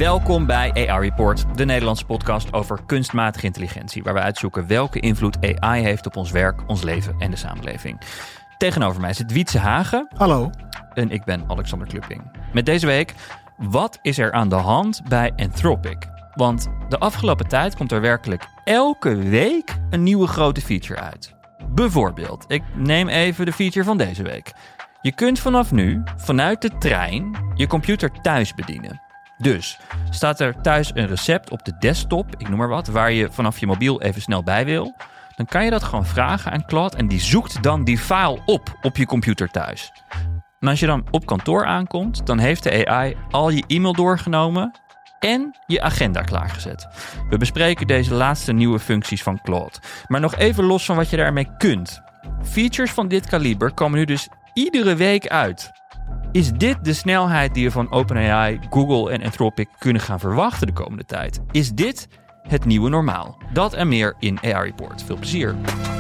Welkom bij AI Report, de Nederlandse podcast over kunstmatige intelligentie, waar we uitzoeken welke invloed AI heeft op ons werk, ons leven en de samenleving. Tegenover mij zit Wietse Hagen. Hallo. En ik ben Alexander Klupping. Met deze week, wat is er aan de hand bij Anthropic? Want de afgelopen tijd komt er werkelijk elke week een nieuwe grote feature uit. Bijvoorbeeld, ik neem even de feature van deze week. Je kunt vanaf nu, vanuit de trein, je computer thuis bedienen. Dus staat er thuis een recept op de desktop, ik noem maar wat, waar je vanaf je mobiel even snel bij wil, dan kan je dat gewoon vragen aan Claude en die zoekt dan die file op je computer thuis. En als je dan op kantoor aankomt, dan heeft de AI al je e-mail doorgenomen en je agenda klaargezet. We bespreken deze laatste nieuwe functies van Claude. Maar nog even los van wat je daarmee kunt. Features van dit kaliber komen nu dus iedere week uit. Is dit de snelheid die we van OpenAI, Google en Anthropic kunnen gaan verwachten de komende tijd? Is dit het nieuwe normaal? Dat en meer in AI Report. Veel plezier.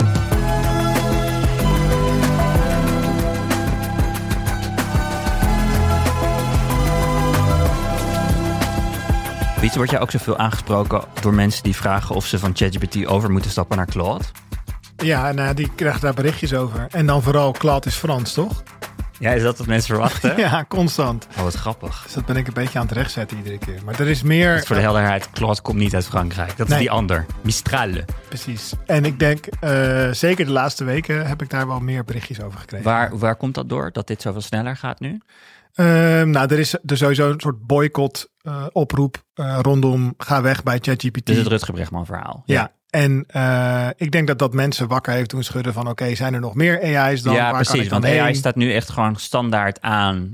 Wietse, word jij ook zoveel aangesproken door mensen die vragen of ze van ChatGPT over moeten stappen naar Claude? Ja, nou, die krijgen daar berichtjes over. En dan vooral Claude is Frans, toch? Ja, is dat wat mensen verwachten? Ja, constant. Oh, wat grappig. Dus dat ben ik een beetje aan het rechtzetten iedere keer. Maar er is meer... Dus voor de helderheid, Claude komt niet uit Frankrijk. Dat is die ander. Mistral. Precies. En ik denk, zeker de laatste weken heb ik daar wel meer berichtjes over gekregen. Waar komt dat door? Dat dit zoveel sneller gaat nu? Nou, er is er sowieso een soort boycott oproep rondom ga weg bij ChatGPT. Dus het Rutger Bregman verhaal. Ja. En ik denk dat mensen wakker heeft doen schudden van oké, zijn er nog meer AI's dan? Ja, waar precies. kan ik Want dan AI heen? staat nu echt gewoon standaard aan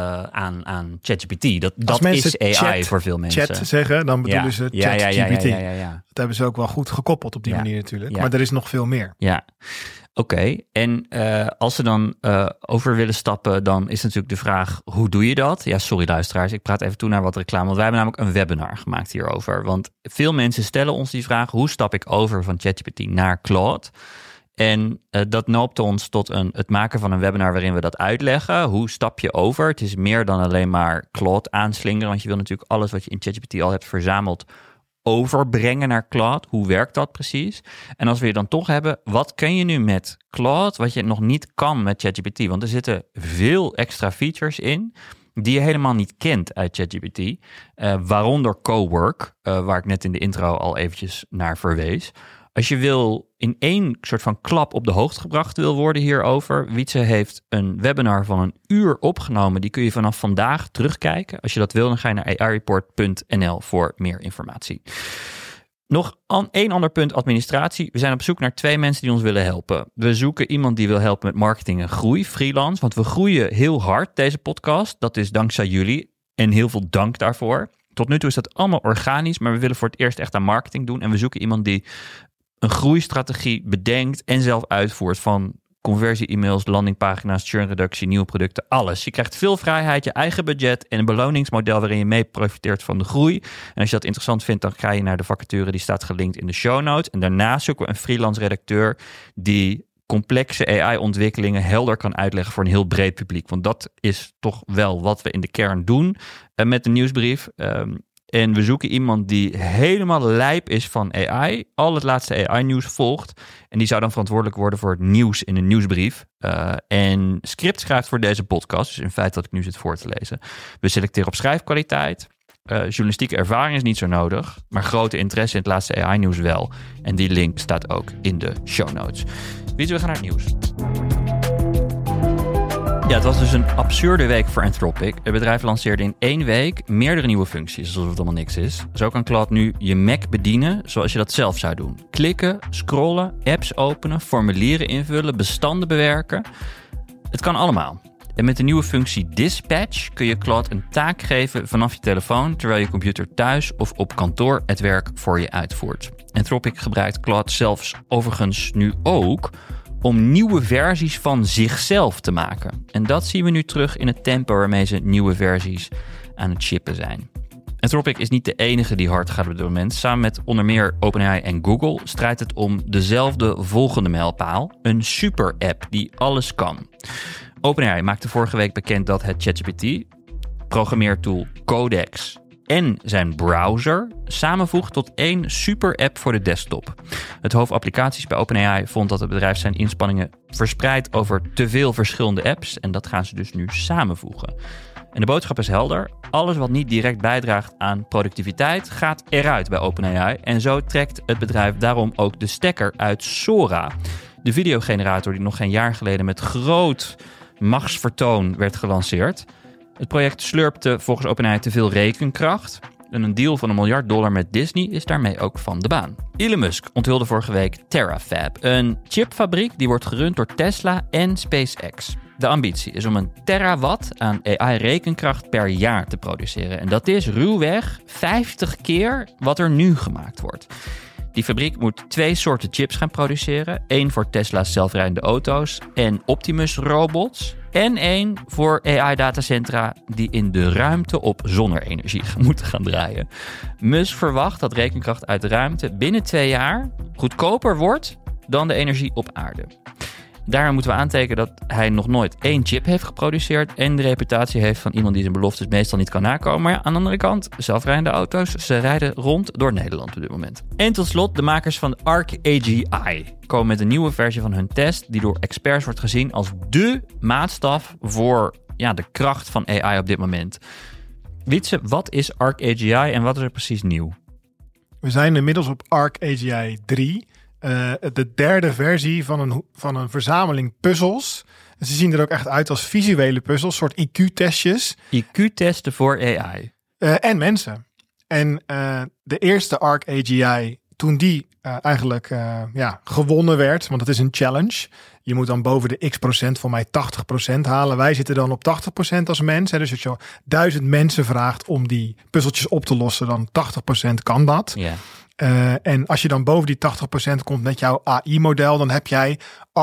ChatGPT. Dat is AI voor veel mensen. Chat zeggen, dan bedoelen ze ChatGPT. Ja. Dat hebben ze ook wel goed gekoppeld op die manier natuurlijk. Ja. Maar er is nog veel meer. Ja. Oké, en als ze dan over willen stappen, dan is natuurlijk de vraag, hoe doe je dat? Ja, sorry luisteraars, ik praat even toe naar wat reclame. Want wij hebben namelijk een webinar gemaakt hierover. Want veel mensen stellen ons die vraag, hoe stap ik over van ChatGPT naar Claude? En dat noopte ons tot het maken van een webinar waarin we dat uitleggen. Hoe stap je over? Het is meer dan alleen maar Claude aanslingeren, want je wil natuurlijk alles wat je in ChatGPT al hebt verzameld overbrengen naar Claude. Hoe werkt dat precies? En als we je dan toch hebben, wat kun je nu met Claude wat je nog niet kan met ChatGPT? Want er zitten veel extra features in die je helemaal niet kent uit ChatGPT. Waaronder Cowork, waar ik net in de intro al eventjes naar verwees. Als je wil in één soort van klap op de hoogte gebracht wil worden hierover, Wietse heeft een webinar van 1 uur opgenomen. Die kun je vanaf vandaag terugkijken. Als je dat wil, dan ga je naar aireport.nl voor meer informatie. Nog één ander punt, administratie. We zijn op zoek naar 2 mensen die ons willen helpen. We zoeken iemand die wil helpen met marketing en groei, freelance. Want we groeien heel hard, deze podcast. Dat is dankzij jullie en heel veel dank daarvoor. Tot nu toe is dat allemaal organisch, maar we willen voor het eerst echt aan marketing doen. En we zoeken iemand die een groeistrategie bedenkt en zelf uitvoert van conversie-e-mails, landingpagina's, churnreductie, nieuwe producten, alles. Je krijgt veel vrijheid, je eigen budget en een beloningsmodel waarin je mee profiteert van de groei. En als je dat interessant vindt, dan ga je naar de vacature die staat gelinkt in de show notes. En daarna zoeken we een freelance redacteur die complexe AI-ontwikkelingen helder kan uitleggen voor een heel breed publiek. Want dat is toch wel wat we in de kern doen met de nieuwsbrief. En we zoeken iemand die helemaal lijp is van AI, al het laatste AI-nieuws volgt. En die zou dan verantwoordelijk worden voor het nieuws in een nieuwsbrief. En script schrijft voor deze podcast, dus in feite dat ik nu zit voor te lezen. We selecteren op schrijfkwaliteit. Journalistieke ervaring is niet zo nodig, maar grote interesse in het laatste AI-nieuws wel. En die link staat ook in de show notes. We gaan naar het nieuws. Ja, het was dus een absurde week voor Anthropic. Het bedrijf lanceerde in 1 week meerdere nieuwe functies, alsof het allemaal niks is. Zo kan Claude nu je Mac bedienen zoals je dat zelf zou doen. Klikken, scrollen, apps openen, formulieren invullen, bestanden bewerken. Het kan allemaal. En met de nieuwe functie Dispatch kun je Claude een taak geven vanaf je telefoon, terwijl je computer thuis of op kantoor het werk voor je uitvoert. Anthropic gebruikt Claude zelfs overigens nu ook om nieuwe versies van zichzelf te maken. En dat zien we nu terug in het tempo waarmee ze nieuwe versies aan het shippen zijn. Anthropic is niet de enige die hard gaat op dit moment. Samen met onder meer OpenAI en Google strijdt het om dezelfde volgende mijlpaal. Een super-app die alles kan. OpenAI maakte vorige week bekend dat het ChatGPT, programmeertool Codex en zijn browser samenvoegt tot 1 super-app voor de desktop. Het hoofd applicaties bij OpenAI vond dat het bedrijf zijn inspanningen verspreidt over te veel verschillende apps en dat gaan ze dus nu samenvoegen. En de boodschap is helder. Alles wat niet direct bijdraagt aan productiviteit gaat eruit bij OpenAI. En zo trekt het bedrijf daarom ook de stekker uit Sora. De videogenerator die nog geen jaar geleden met groot machtsvertoon werd gelanceerd. Het project slurpte volgens OpenAI te veel rekenkracht. En een deal van $1 miljard met Disney is daarmee ook van de baan. Elon Musk onthulde vorige week Terafab. Een chipfabriek die wordt gerund door Tesla en SpaceX. De ambitie is om 1 terawatt aan AI-rekenkracht per jaar te produceren. En dat is ruwweg 50 keer wat er nu gemaakt wordt. Die fabriek moet 2 soorten chips gaan produceren. 1 voor Tesla's zelfrijdende auto's en Optimus-robots. En 1 voor AI-datacentra die in de ruimte op zonne-energie moeten gaan draaien. Musk verwacht dat rekenkracht uit de ruimte binnen 2 jaar goedkoper wordt dan de energie op aarde. Daarom moeten we aantekenen dat hij nog nooit 1 chip heeft geproduceerd en de reputatie heeft van iemand die zijn beloftes meestal niet kan nakomen. Maar ja, aan de andere kant, zelfrijdende auto's, ze rijden rond door Nederland op dit moment. En tot slot, de makers van ArcAGI komen met een nieuwe versie van hun test die door experts wordt gezien als dé maatstaf voor de kracht van AI op dit moment. Wietse, wat is ArcAGI en wat is er precies nieuw? We zijn inmiddels op ArcAGI 3. De 3e versie van een verzameling puzzels. En ze zien er ook echt uit als visuele puzzels, soort IQ-testjes. IQ-testen voor AI. En mensen. En de eerste ArcAGI, toen die eigenlijk gewonnen werd, want het is een challenge. Je moet dan boven de x%, voor mij 80% halen. Wij zitten dan op 80% als mens. Hè. Dus als je 1000 mensen vraagt om die puzzeltjes op te lossen, dan 80% kan dat. Ja. En als je dan boven die 80% komt met jouw AI-model, dan heb jij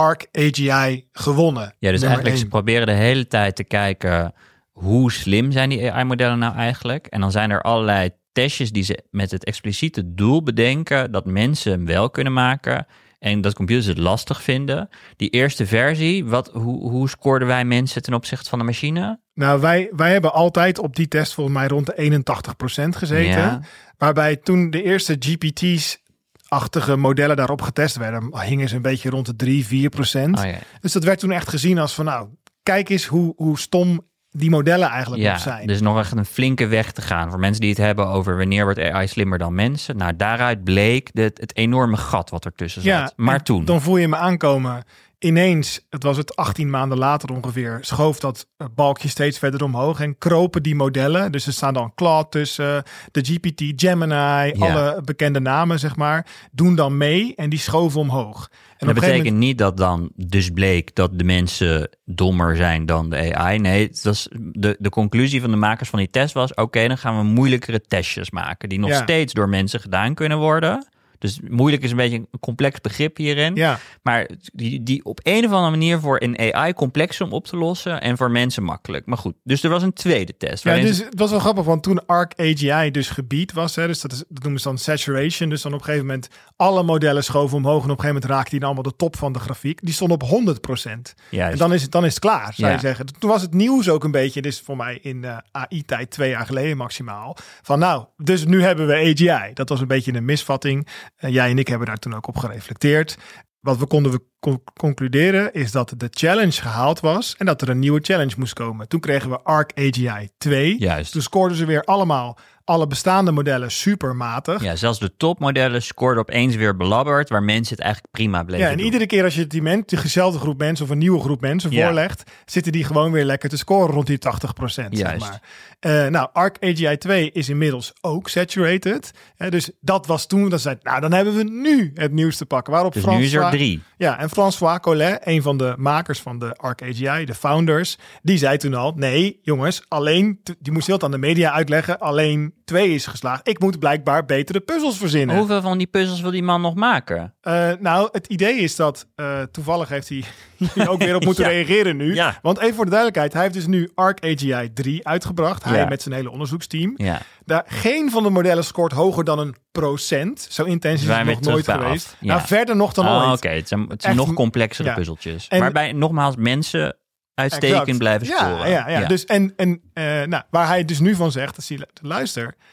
ArcAGI gewonnen. Ja, dus eigenlijk 1. Ze proberen de hele tijd te kijken hoe slim zijn die AI-modellen nou eigenlijk. En dan zijn er allerlei testjes die ze met het expliciete doel bedenken dat mensen hem wel kunnen maken en dat computers het lastig vinden. Die eerste versie, hoe scoorden wij mensen ten opzichte van de machine? Nou, wij hebben altijd op die test volgens mij rond de 81% gezeten. Ja. Waarbij toen de eerste GPT's-achtige modellen daarop getest werden, hingen ze een beetje rond de 3-4%. Oh, ja. Dus dat werd toen echt gezien als van kijk eens hoe stom die modellen eigenlijk nog zijn. Dus nog echt een flinke weg te gaan voor mensen die het hebben over wanneer wordt AI slimmer dan mensen. Nou, daaruit bleek het enorme gat wat ertussen zat. Ja, maar toen. Dan voel je me aankomen. Ineens, het was het 18 maanden later ongeveer, schoof dat balkje steeds verder omhoog en kropen die modellen. Dus er staan dan Claude tussen, de GPT, Gemini, alle bekende namen zeg maar, doen dan mee en die schoven omhoog. En dat betekent niet dat dan dus bleek dat de mensen dommer zijn dan de AI. Nee, het was de conclusie van de makers van die test was, oké, dan gaan we moeilijkere testjes maken die nog steeds door mensen gedaan kunnen worden. Dus moeilijk is een beetje een complex begrip hierin. Ja. Maar die op een of andere manier voor een AI complex om op te lossen en voor mensen makkelijk. Maar goed, dus er was een tweede test. Ja, dus het was wel grappig, want toen ArcAGI dus gebied was, hè, dus dat noemen ze dan saturation. Dus dan op een gegeven moment alle modellen schoven omhoog en op een gegeven moment raakte die dan allemaal de top van de grafiek. Die stond op 100%. En dan is het klaar, zou je zeggen. Toen was het nieuws ook een beetje, dus voor mij in AI-tijd 2 jaar geleden maximaal. Van dus nu hebben we AGI. Dat was een beetje een misvatting. Jij en ik hebben daar toen ook op gereflecteerd. Wat we konden concluderen is dat de challenge gehaald was en dat er een nieuwe challenge moest komen. Toen kregen we ArcAGI 2. Juist. Toen scoorden ze weer alle bestaande modellen supermatig. Ja, zelfs de topmodellen scoorden opeens weer belabberd, waar mensen het eigenlijk prima bleven doen. En iedere keer als je dezelfde groep mensen of een nieuwe groep mensen voorlegt, zitten die gewoon weer lekker te scoren rond die 80%. Zeg maar. ArcAGI 2 is inmiddels ook saturated. Dus dat was toen, dan hebben we nu het nieuws te pakken. Waarop dus nu is er 3. Ja, en François Collet, een van de makers van de ArcAGI, de founders, die zei toen al, nee jongens, die moest heel het aan de media uitleggen, alleen 2 is geslaagd. Ik moet blijkbaar betere puzzels verzinnen. Hoeveel van die puzzels wil die man nog maken? Het idee is dat toevallig heeft hij hier ook weer op moeten reageren nu. Ja. Want even voor de duidelijkheid, hij heeft dus nu ArcAGI 3 uitgebracht. Hij met zijn hele onderzoeksteam. Ja. Geen van de modellen scoort hoger dan 1%. Zo intens is het nog nooit geweest. Ja. Verder nog dan ooit. Oké, het zijn nog complexere puzzeltjes. Waarbij nogmaals mensen uitstekend blijven scoren. Ja. Dus waar hij dus nu van zegt, als hij luistert,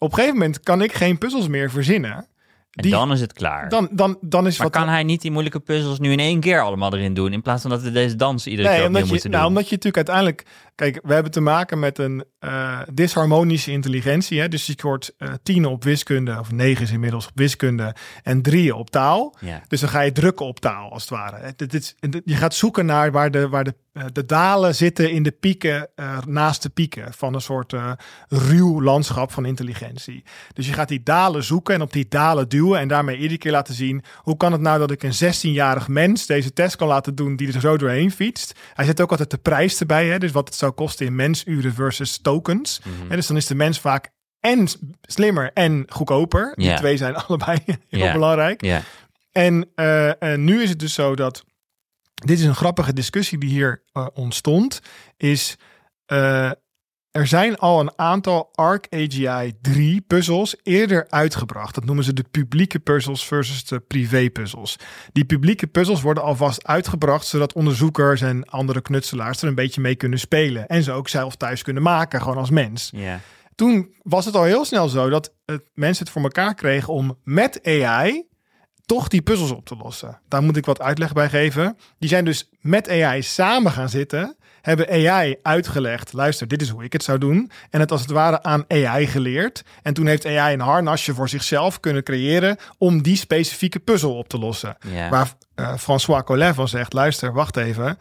op een gegeven moment kan ik geen puzzels meer verzinnen. En dan is het klaar. Dan is maar kan hij niet die moeilijke puzzels nu in 1 keer allemaal erin doen, in plaats van dat we deze dans iedere keer opnieuw moeten doen? Omdat je natuurlijk uiteindelijk... Kijk, we hebben te maken met een disharmonische intelligentie. Hè? Dus je scoort 10 op wiskunde, of 9 is inmiddels op wiskunde, en 3 op taal. Ja. Dus dan ga je drukken op taal, als het ware. Je gaat zoeken naar waar de dalen zitten in de pieken, naast de pieken, van een soort ruw landschap van intelligentie. Dus je gaat die dalen zoeken en op die dalen duwen en daarmee iedere keer laten zien, hoe kan het nou dat ik een 16-jarig mens deze test kan laten doen die er zo doorheen fietst. Hij zet ook altijd de prijs erbij, hè? Dus wat het zou kosten in mensuren versus tokens. Mm-hmm. En dus dan is de mens vaak en slimmer en goedkoper. Die twee zijn allebei heel belangrijk. Yeah. En nu is het dus zo dat... Dit is een grappige discussie die hier ontstond. Er zijn al een aantal ArcAGI 3 puzzels eerder uitgebracht. Dat noemen ze de publieke puzzels versus de privé puzzels. Die publieke puzzels worden alvast uitgebracht, zodat onderzoekers en andere knutselaars er een beetje mee kunnen spelen. En ze ook zelf thuis kunnen maken, gewoon als mens. Yeah. Toen was het al heel snel zo dat mensen het voor elkaar kregen om met AI toch die puzzels op te lossen. Daar moet ik wat uitleg bij geven. Die zijn dus met AI samen gaan zitten, hebben AI uitgelegd, luister, dit is hoe ik het zou doen. En het als het ware aan AI geleerd. En toen heeft AI een harnasje voor zichzelf kunnen creëren om die specifieke puzzel op te lossen. Yeah. Waar François Collet van zegt, luister, wacht even.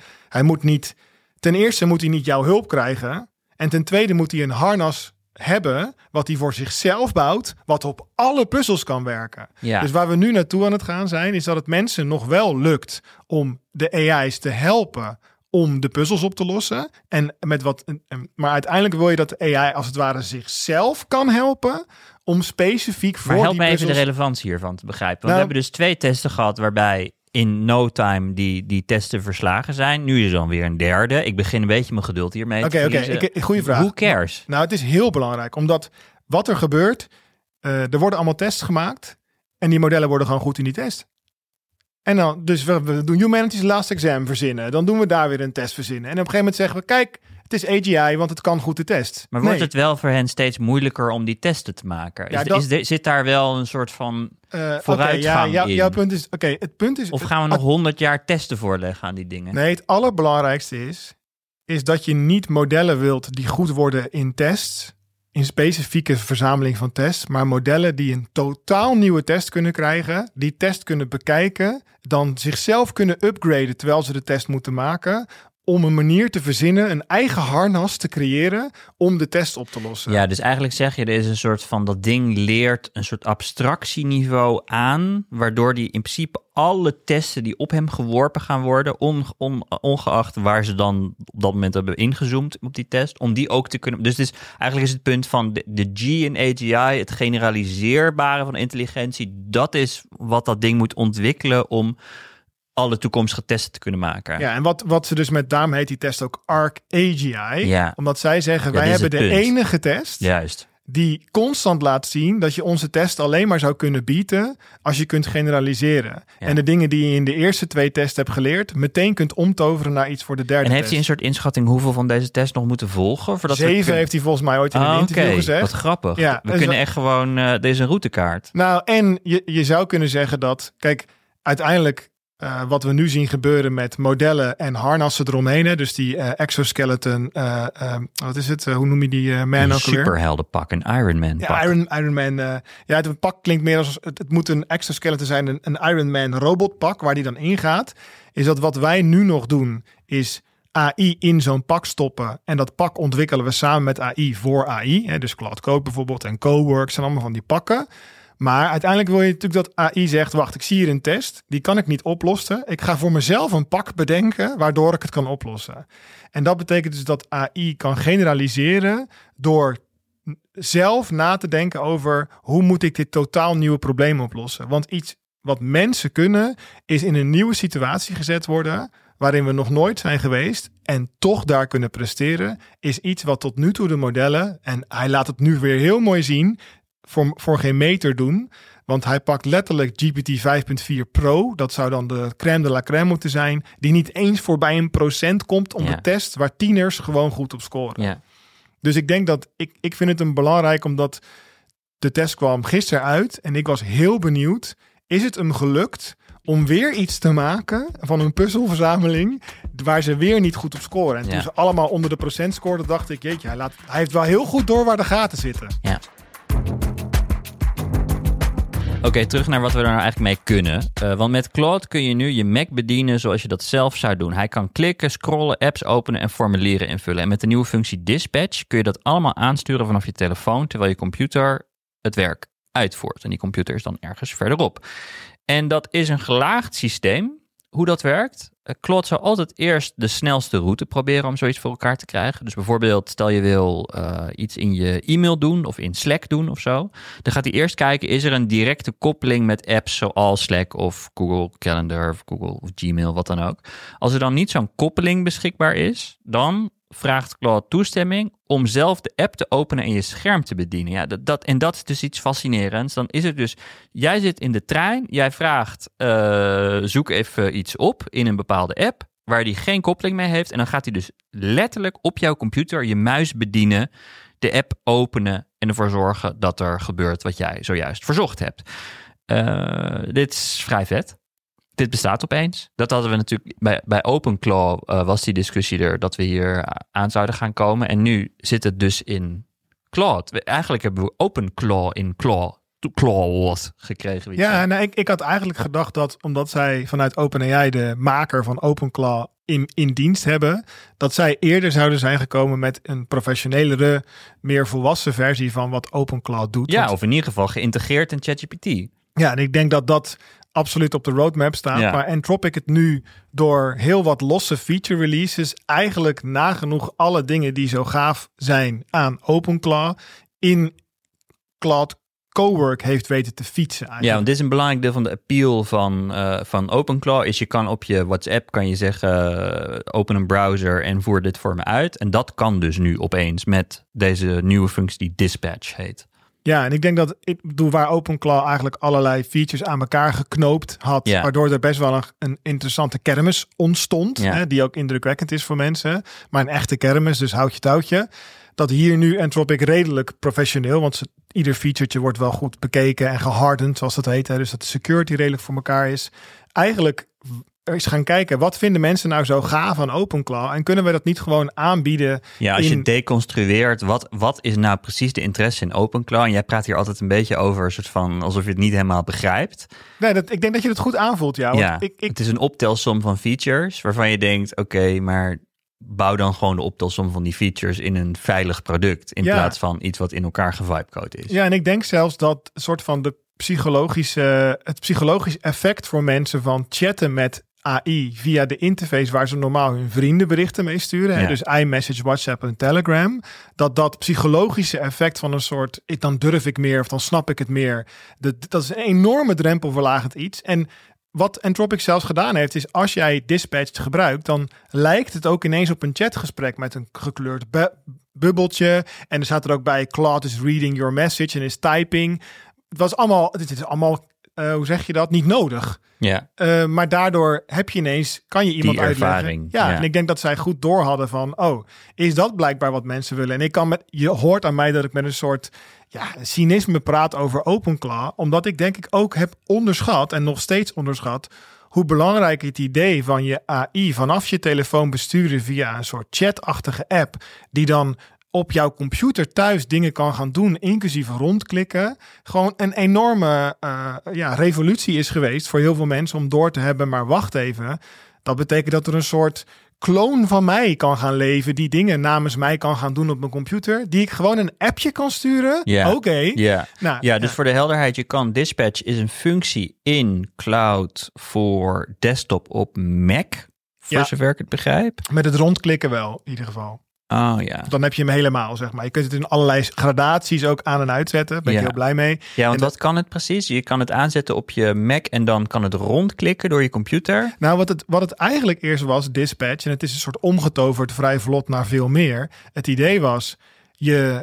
Ten eerste moet hij niet jouw hulp krijgen. En ten tweede moet hij een harnas hebben wat hij voor zichzelf bouwt, wat op alle puzzels kan werken. Ja. Dus waar we nu naartoe aan het gaan zijn, is dat het mensen nog wel lukt om de AI's te helpen om de puzzels op te lossen. Maar uiteindelijk wil je dat de AI als het ware zichzelf kan helpen om specifiek voor die puzzels... Maar help me even de relevantie hiervan te begrijpen. Want we hebben dus 2 testen gehad waarbij in no time die testen verslagen zijn. Nu is er dan weer een derde. Ik begin een beetje mijn geduld hiermee te verliezen. Goeie vraag. Who cares? Nou, het is heel belangrijk, omdat wat er gebeurt, er worden allemaal tests gemaakt en die modellen worden gewoon goed in die test. En dan, dus we doen Humanities Last Exam verzinnen. Dan doen we daar weer een test verzinnen. En op een gegeven moment zeggen we, kijk, het is AGI, want het kan goed de test. Maar wordt het wel voor hen steeds moeilijker om die testen te maken? Zit daar wel een soort van vooruitgang in? Jouw punt is, het punt is... Of gaan we nog 100 jaar testen voorleggen aan die dingen? Nee, het allerbelangrijkste is dat je niet modellen wilt die goed worden in tests, in specifieke verzameling van tests, maar modellen die een totaal nieuwe test kunnen krijgen, die test kunnen bekijken, dan zichzelf kunnen upgraden terwijl ze de test moeten maken, om een manier te verzinnen, een eigen harnas te creëren om de test op te lossen. Ja, dus eigenlijk zeg je, er is een soort van, dat ding leert een soort abstractieniveau aan, waardoor die in principe alle testen die op hem geworpen gaan worden, ongeacht waar ze dan op dat moment hebben ingezoomd op die test, om die ook te kunnen... Dus eigenlijk is het punt van de G in AGI, het generaliseerbare van intelligentie, dat is wat dat ding moet ontwikkelen om alle toekomstige testen te kunnen maken. Ja, en wat ze dus daarom heet die test ook ArcAGI. Ja. Omdat zij zeggen, wij hebben de enige test die constant laat zien dat je onze test alleen maar zou kunnen bieden als je kunt generaliseren. Ja. En de dingen die je in de eerste 2 tests hebt geleerd, meteen kunt omtoveren naar iets voor de derde test. En heeft hij een soort inschatting hoeveel van deze tests nog moeten volgen? 7 heeft hij volgens mij ooit in een interview gezegd. Wat grappig. Ja, we kunnen echt gewoon, deze routekaart. Nou, en je zou kunnen zeggen dat, kijk, uiteindelijk wat we nu zien gebeuren met modellen en harnassen eromheen. Dus die exoskeleton, wat is het? Hoe noem je die man ook alweer? Superheldenpak, een Iron Man pak. Ja, Iron Man. Het pak klinkt meer als, het moet een exoskeleton zijn, een Iron Man robotpak waar die dan ingaat. Is dat wat wij nu nog doen, is AI in zo'n pak stoppen. En dat pak ontwikkelen we samen met AI voor AI. Hè? Dus Claude Code bijvoorbeeld en Cowork zijn allemaal van die pakken. Maar uiteindelijk wil je natuurlijk dat AI zegt, wacht, ik zie hier een test, die kan ik niet oplossen. Ik ga voor mezelf een pak bedenken waardoor ik het kan oplossen. En dat betekent dus dat AI kan generaliseren door zelf na te denken over hoe moet ik dit totaal nieuwe probleem oplossen. Want iets wat mensen kunnen, is in een nieuwe situatie gezet worden waarin we nog nooit zijn geweest en toch daar kunnen presteren, is iets wat tot nu toe de modellen, en hij laat het nu weer heel mooi zien, voor geen meter doen. Want hij pakt letterlijk GPT 5.4 Pro. Dat zou dan de crème de la crème moeten zijn. Die niet eens voorbij 1% komt om de test waar tieners gewoon goed op scoren. Ja. Dus ik denk dat ik vind het een belangrijk omdat De test kwam gisteren uit en ik was heel benieuwd. Is het hem gelukt om weer iets te maken van een puzzelverzameling waar ze weer niet goed op scoren? En toen ze allemaal onder de procent scoorden, dacht ik, jeetje, hij heeft wel heel goed door waar de gaten zitten. Ja. Oké, terug naar wat we er nou eigenlijk mee kunnen. Want met Claude kun je nu je Mac bedienen zoals je dat zelf zou doen. Hij kan klikken, scrollen, apps openen en formulieren invullen. En met de nieuwe functie Dispatch kun je dat allemaal aansturen vanaf je telefoon, terwijl je computer het werk uitvoert. En die computer is dan ergens verderop. En dat is een gelaagd systeem. Hoe dat werkt? Claude zou altijd eerst de snelste route proberen om zoiets voor elkaar te krijgen. Dus bijvoorbeeld, stel je wil iets in je e-mail doen of in Slack doen of zo. Dan gaat hij eerst kijken, is er een directe koppeling met apps zoals Slack of Google Calendar of Google of Gmail, wat dan ook. Als er dan niet zo'n koppeling beschikbaar is, dan vraagt Claude toestemming om zelf de app te openen en je scherm te bedienen. Ja, dat is dus iets fascinerends. Dan is het dus, jij zit in de trein, jij vraagt, zoek even iets op in een bepaalde app, waar die geen koppeling mee heeft. En dan gaat hij dus letterlijk op jouw computer je muis bedienen, de app openen en ervoor zorgen dat er gebeurt wat jij zojuist verzocht hebt. Dit is vrij vet. Dit bestaat opeens. Dat hadden we natuurlijk bij OpenClaw was die discussie er dat we hier aan zouden gaan komen. En nu zit het dus in Claude. Eigenlijk hebben we OpenClaw in Claude gekregen. Ja, nou, ik had eigenlijk gedacht dat omdat zij vanuit OpenAI de maker van OpenClaw in dienst hebben, dat zij eerder zouden zijn gekomen met een professionelere, meer volwassen versie van wat OpenClaw doet. Ja, of in ieder geval geïntegreerd in ChatGPT. Ja, en ik denk dat absoluut op de roadmap staat. Ja. Maar Anthropic het nu door heel wat losse feature releases eigenlijk nagenoeg alle dingen die zo gaaf zijn aan OpenClaw in Claude Cowork heeft weten te fietsen. Eigenlijk. Ja, want dit is een belangrijk deel van de appeal van OpenClaw. Is je kan op je WhatsApp kan je zeggen open een browser en voer dit voor me uit. En dat kan dus nu opeens met deze nieuwe functie die Dispatch heet. Ja, en ik denk dat waar OpenClaw eigenlijk allerlei features aan elkaar geknoopt had, waardoor er best wel een interessante kermis ontstond, hè, die ook indrukwekkend is voor mensen. Maar een echte kermis, dus houd je touwtje. Dat hier nu Anthropic redelijk professioneel, want ieder featuretje wordt wel goed bekeken en gehardened, zoals dat heet. Hè, dus dat de security redelijk voor elkaar is. Eigenlijk eens gaan kijken, wat vinden mensen nou zo gaaf aan OpenClaw? En kunnen we dat niet gewoon aanbieden? Ja, als je deconstrueert, wat is nou precies de interesse in OpenClaw? En jij praat hier altijd een beetje over, een soort van alsof je het niet helemaal begrijpt. Nee, ik denk dat je het goed aanvoelt, ja. Want het is een optelsom van features waarvan je denkt, oké, maar bouw dan gewoon de optelsom van die features in een veilig product, in plaats van iets wat in elkaar gevibecode is. Ja, en ik denk zelfs dat soort van het psychologisch effect voor mensen van chatten met AI via de interface waar ze normaal hun vriendenberichten mee sturen. Ja. Dus iMessage, WhatsApp en Telegram. Dat psychologische effect van een soort, dan durf ik meer of dan snap ik het meer. Dat is een enorme drempelverlagend iets. En wat Anthropic zelfs gedaan heeft, is als jij Dispatch gebruikt, dan lijkt het ook ineens op een chatgesprek met een gekleurd bubbeltje. En er staat er ook bij, Claude is reading your message en is typing. Dit is allemaal, hoe zeg je dat, niet nodig. Ja. Maar daardoor kan je iemand uitleggen. Ervaring. Ja, en ik denk dat zij goed door hadden van, is dat blijkbaar wat mensen willen? En je hoort aan mij dat ik met een soort cynisme praat over OpenClaw, omdat ik denk ik ook heb onderschat en nog steeds onderschat hoe belangrijk het idee van je AI vanaf je telefoon besturen via een soort chatachtige app die dan op jouw computer thuis dingen kan gaan doen, inclusief rondklikken, gewoon een enorme revolutie is geweest voor heel veel mensen om door te hebben. Maar wacht even, dat betekent dat er een soort kloon van mij kan gaan leven, die dingen namens mij kan gaan doen op mijn computer, die ik gewoon een appje kan sturen. Ja. Oké. Ja. Dus voor de helderheid, je kan Dispatch is een functie in Cloud voor desktop op Mac, voor zover ik het begrijp. Met het rondklikken wel, in ieder geval. Oh ja. Dan heb je hem helemaal, zeg maar. Je kunt het in allerlei gradaties ook aan en uitzetten. Daar ben ik heel blij mee. Ja, want wat kan het precies? Je kan het aanzetten op je Mac en dan kan het rondklikken door je computer. Nou, wat het eigenlijk eerst was, Dispatch, en het is een soort omgetoverd vrij vlot naar veel meer. Het idee was, je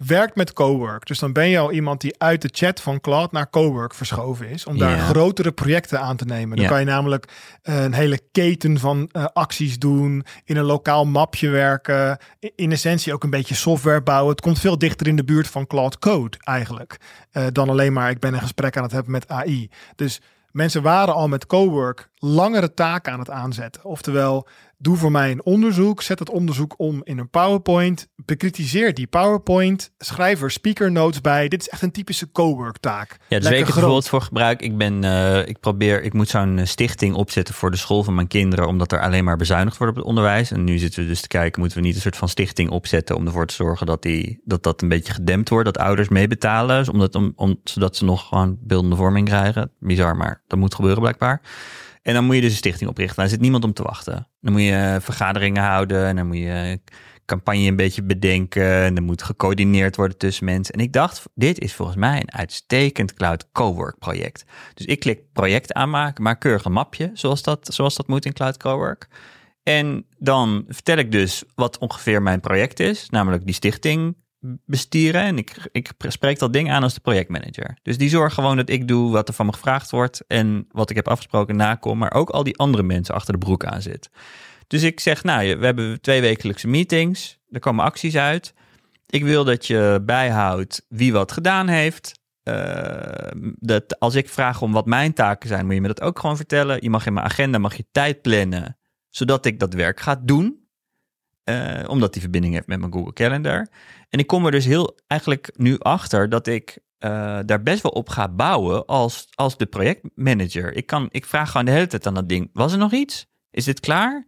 werkt met Cowork. Dus dan ben je al iemand die uit de chat van Claude naar Cowork verschoven is. Om daar grotere projecten aan te nemen. Dan kan je namelijk een hele keten van acties doen. In een lokaal mapje werken. In essentie ook een beetje software bouwen. Het komt veel dichter in de buurt van Claude Code eigenlijk. Dan alleen maar ik ben een gesprek aan het hebben met AI. Dus mensen waren al met Cowork langere taken aan het aanzetten. Oftewel, doe voor mij een onderzoek. Zet het onderzoek om in een PowerPoint. Bekritiseer die PowerPoint. Schrijf er speaker notes bij. Dit is echt een typische Cowork taak. Ja, dus ik bijvoorbeeld voor gebruik. Ik moet zo'n stichting opzetten voor de school van mijn kinderen. Omdat er alleen maar bezuinigd wordt op het onderwijs. En nu zitten we dus te kijken, moeten we niet een soort van stichting opzetten om ervoor te zorgen dat een beetje gedempt wordt. Dat ouders meebetalen. Zodat ze nog gewoon beeldende vorming krijgen. Bizar, maar dat moet gebeuren blijkbaar. En dan moet je dus een stichting oprichten. Daar zit niemand om te wachten. Dan moet je vergaderingen houden. En dan moet je campagne een beetje bedenken. En dan moet gecoördineerd worden tussen mensen. En ik dacht, dit is volgens mij een uitstekend Cloud Cowork project. Dus ik klik project aanmaken, maak keurig een mapje. Zoals dat moet in Cloud Cowork. En dan vertel ik dus wat ongeveer mijn project is. Namelijk die stichting bestieren. En ik spreek dat ding aan als de projectmanager. Dus die zorgt gewoon dat ik doe wat er van me gevraagd wordt. En wat ik heb afgesproken nakom. Maar ook al die andere mensen achter de broek aan zit. Dus ik zeg, we hebben 2 wekelijkse meetings. Er komen acties uit. Ik wil dat je bijhoudt wie wat gedaan heeft. Dat als ik vraag om wat mijn taken zijn, moet je me dat ook gewoon vertellen. Je mag in mijn agenda tijd plannen, zodat ik dat werk ga doen. Omdat die verbinding heeft met mijn Google Calendar. En ik kom er dus eigenlijk nu achter dat ik daar best wel op ga bouwen als de projectmanager. Ik vraag gewoon de hele tijd aan dat ding. Was er nog iets? Is dit klaar?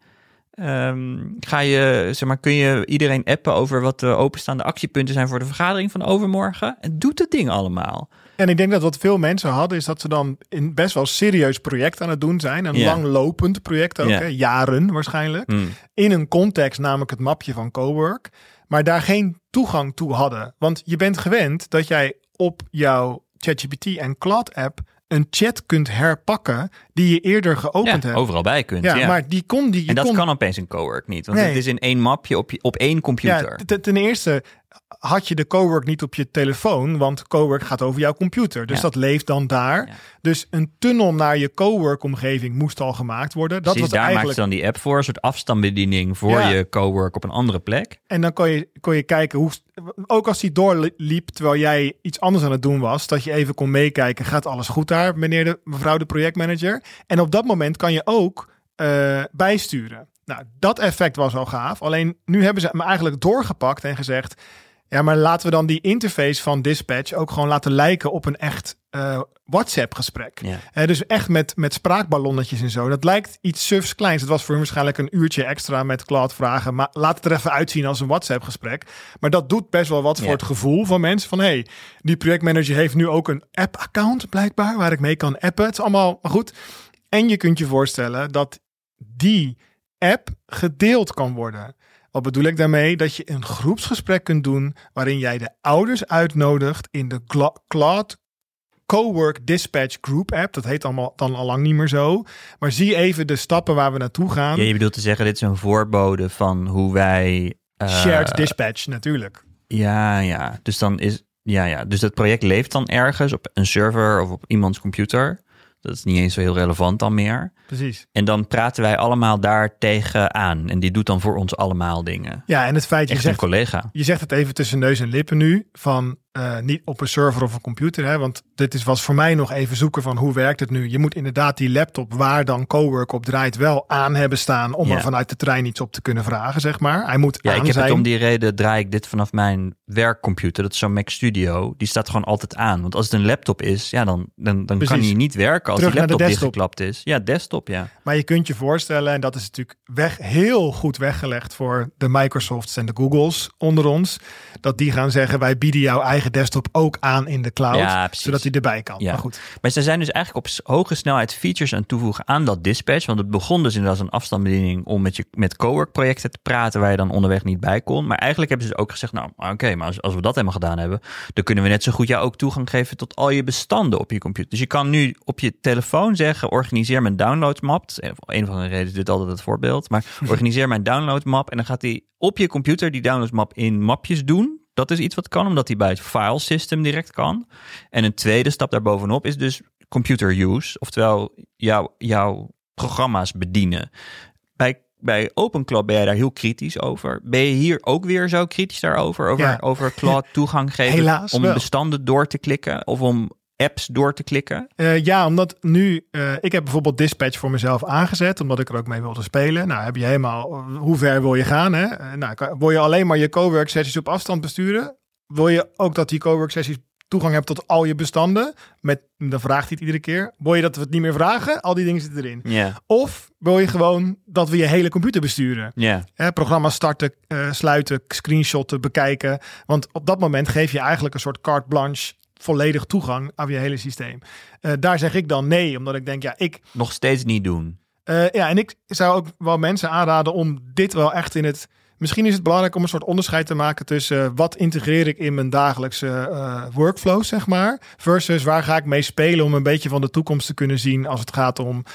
Kun je iedereen appen over wat de openstaande actiepunten zijn voor de vergadering van overmorgen? En doet het ding allemaal. En ik denk dat wat veel mensen hadden, is dat ze dan in best wel serieus project aan het doen zijn. Een langlopend project ook, jaren waarschijnlijk. In een context, namelijk het mapje van Cowork. Maar daar geen toegang toe hadden. Want je bent gewend dat jij op jouw ChatGPT en Claude app een chat kunt herpakken die je eerder geopend hebt. Overal bij kunt. Ja, maar dat kan opeens in Cowork niet. Want het is in één mapje op één computer. Ja, ten eerste had je de Cowork niet op je telefoon, want Cowork gaat over jouw computer. Dus dat leeft dan daar. Ja. Dus een tunnel naar je Cowork-omgeving moest al gemaakt worden. Precies, dat was daar maakt ze dan die app voor, een soort afstandsbediening voor je Cowork op een andere plek. En dan kon je kijken hoe, ook als die doorliep terwijl jij iets anders aan het doen was, dat je even kon meekijken, gaat alles goed daar, mevrouw de projectmanager? En op dat moment kan je ook bijsturen. Nou, dat effect was al gaaf. Alleen nu hebben ze me eigenlijk doorgepakt en gezegd, ja, maar laten we dan die interface van Dispatch ook gewoon laten lijken op een echt WhatsApp-gesprek. Ja. Dus echt met spraakballonnetjes en zo. Dat lijkt iets sufs kleins. Het was voor hem waarschijnlijk een uurtje extra met Claude vragen. Maar laat het er even uitzien als een WhatsApp-gesprek. Maar dat doet best wel wat voor het gevoel van mensen. Van die projectmanager heeft nu ook een app-account blijkbaar, waar ik mee kan appen. Het is allemaal maar goed. En je kunt je voorstellen dat die app gedeeld kan worden. Wat bedoel ik daarmee? Dat je een groepsgesprek kunt doen waarin jij de ouders uitnodigt in de Claude Cowork Dispatch Group app. Dat heet allemaal dan al lang niet meer zo. Maar zie even de stappen waar we naartoe gaan. Ja, je bedoelt te zeggen, dit is een voorbode van hoe wij shared dispatch natuurlijk. Ja. Dus dan is dus dat project leeft dan ergens op een server of op iemands computer. Dat is niet eens zo heel relevant dan meer. Precies. En dan praten wij allemaal daar tegenaan. En die doet dan voor ons allemaal dingen. Ja, en het feit, echt een collega. Je zegt het even tussen neus en lippen nu. Van niet op een server of een computer. Hè, want was voor mij nog even zoeken van hoe werkt het nu. Je moet inderdaad die laptop waar dan Cowork op draait wel aan hebben staan. Om er vanuit de trein iets op te kunnen vragen, zeg maar. Hij moet aan ik heb zijn. Het om die reden draai ik dit vanaf mijn werkcomputer. Dat is zo'n Mac Studio. Die staat gewoon altijd aan. Want als het een laptop is, dan kan hij niet werken als die laptop dichtgeklapt is. Ja, desktop, ja. Maar je kunt je voorstellen, en dat is natuurlijk heel goed weggelegd voor de Microsofts en de Googles onder ons, dat die gaan zeggen, wij bieden jouw eigen desktop ook aan in de cloud, zodat hij erbij kan. Ja. Maar goed. Maar ze zijn dus eigenlijk op hoge snelheid features aan toevoegen aan dat dispatch, want het begon dus inderdaad als een afstandsbediening om met Cowork projecten te praten waar je dan onderweg niet bij kon. Maar eigenlijk hebben ze dus ook gezegd, maar als we dat helemaal gedaan hebben, dan kunnen we net zo goed jou ook toegang geven tot al je bestanden op je computer. Dus je kan nu op je telefoon zeggen, organiseer mijn downloadsmap. Een of andere reden is dit altijd het voorbeeld. Maar organiseer mijn downloadsmap. En dan gaat hij op je computer die downloadsmap in mapjes doen. Dat is iets wat kan, omdat hij bij het file system direct kan. En een tweede stap daarbovenop is dus computer use. Oftewel jouw programma's bedienen. Bij OpenCloud ben jij daar heel kritisch over. Ben je hier ook weer zo kritisch daarover? Over Claude toegang geven? Helaas om wel. Bestanden door te klikken? Of om apps door te klikken? Omdat nu... ik heb bijvoorbeeld Dispatch voor mezelf aangezet, omdat ik er ook mee wilde spelen. Nou, heb je helemaal... hoe ver wil je gaan? Hè? Wil je alleen maar je cowork sessies op afstand besturen? Wil je ook dat die cowork sessies toegang hebben tot al je bestanden? Dan vraagt hij het iedere keer. Wil je dat we het niet meer vragen? Al die dingen zitten erin. Yeah. Of wil je gewoon dat we je hele computer besturen? Yeah. Programma's starten, sluiten, screenshotten, bekijken. Want op dat moment geef je eigenlijk een soort carte blanche, volledig toegang aan je hele systeem. Daar zeg ik dan nee, omdat ik denk, nog steeds niet doen. En ik zou ook wel mensen aanraden om dit wel echt in het... Misschien is het belangrijk om een soort onderscheid te maken tussen wat integreer ik in mijn dagelijkse workflow, zeg maar, versus waar ga ik mee spelen om een beetje van de toekomst te kunnen zien als het gaat om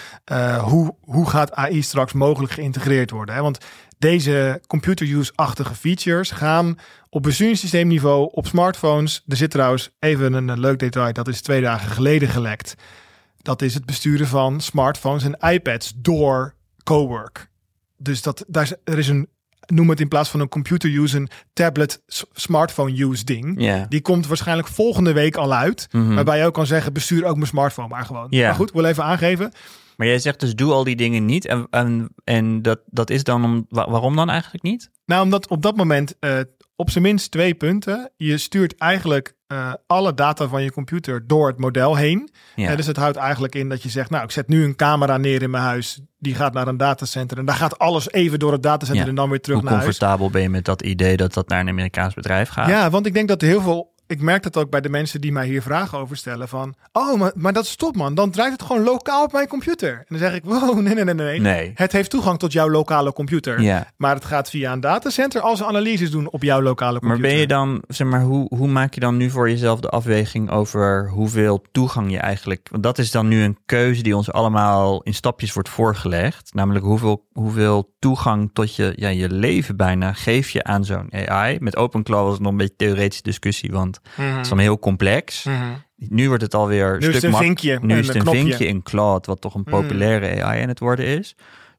hoe gaat AI straks mogelijk geïntegreerd worden. Hè? Want deze computer use-achtige features gaan op besturingssysteemniveau op smartphones. Er zit trouwens even een leuk detail, dat is 2 dagen geleden gelekt. Dat is het besturen van smartphones en iPads door cowork. Dus er is een, noem het in plaats van een computer use, een tablet smartphone use ding. Yeah. Die komt waarschijnlijk volgende week al uit. Mm-hmm. Waarbij je ook kan zeggen, bestuur ook mijn smartphone maar gewoon. Yeah. Maar goed, ik wil even aangeven. Maar jij zegt dus doe al die dingen niet. En dat is dan waarom dan eigenlijk niet? Nou, omdat op dat moment op zijn minst 2 punten. Je stuurt eigenlijk alle data van je computer door het model heen. Ja. Dus het houdt eigenlijk in dat je zegt, nou, ik zet nu een camera neer in mijn huis. Die gaat naar een datacenter. En daar gaat alles even door het datacenter en dan weer terug naar huis. Hoe comfortabel ben je met dat idee dat naar een Amerikaans bedrijf gaat? Ja, want ik denk dat heel veel... Ik merk dat ook bij de mensen die mij hier vragen over stellen van... maar dat is top, man. Dan draait het gewoon lokaal op mijn computer. En dan zeg ik, wow, nee. Het heeft toegang tot jouw lokale computer. Ja. Maar het gaat via een datacenter als ze analyses doen op jouw lokale computer. Maar ben je dan, zeg maar, hoe maak je dan nu voor jezelf de afweging over hoeveel toegang je eigenlijk... Want dat is dan nu een keuze die ons allemaal in stapjes wordt voorgelegd. Namelijk hoeveel toegang tot je leven bijna geef je aan zo'n AI. Met OpenCloud was het nog een beetje theoretische discussie, want het is dan heel complex. Mm-hmm. Nu wordt het alweer een stuk vinkje. Nu is het een vinkje in Claude, wat toch een populaire AI aan het worden is.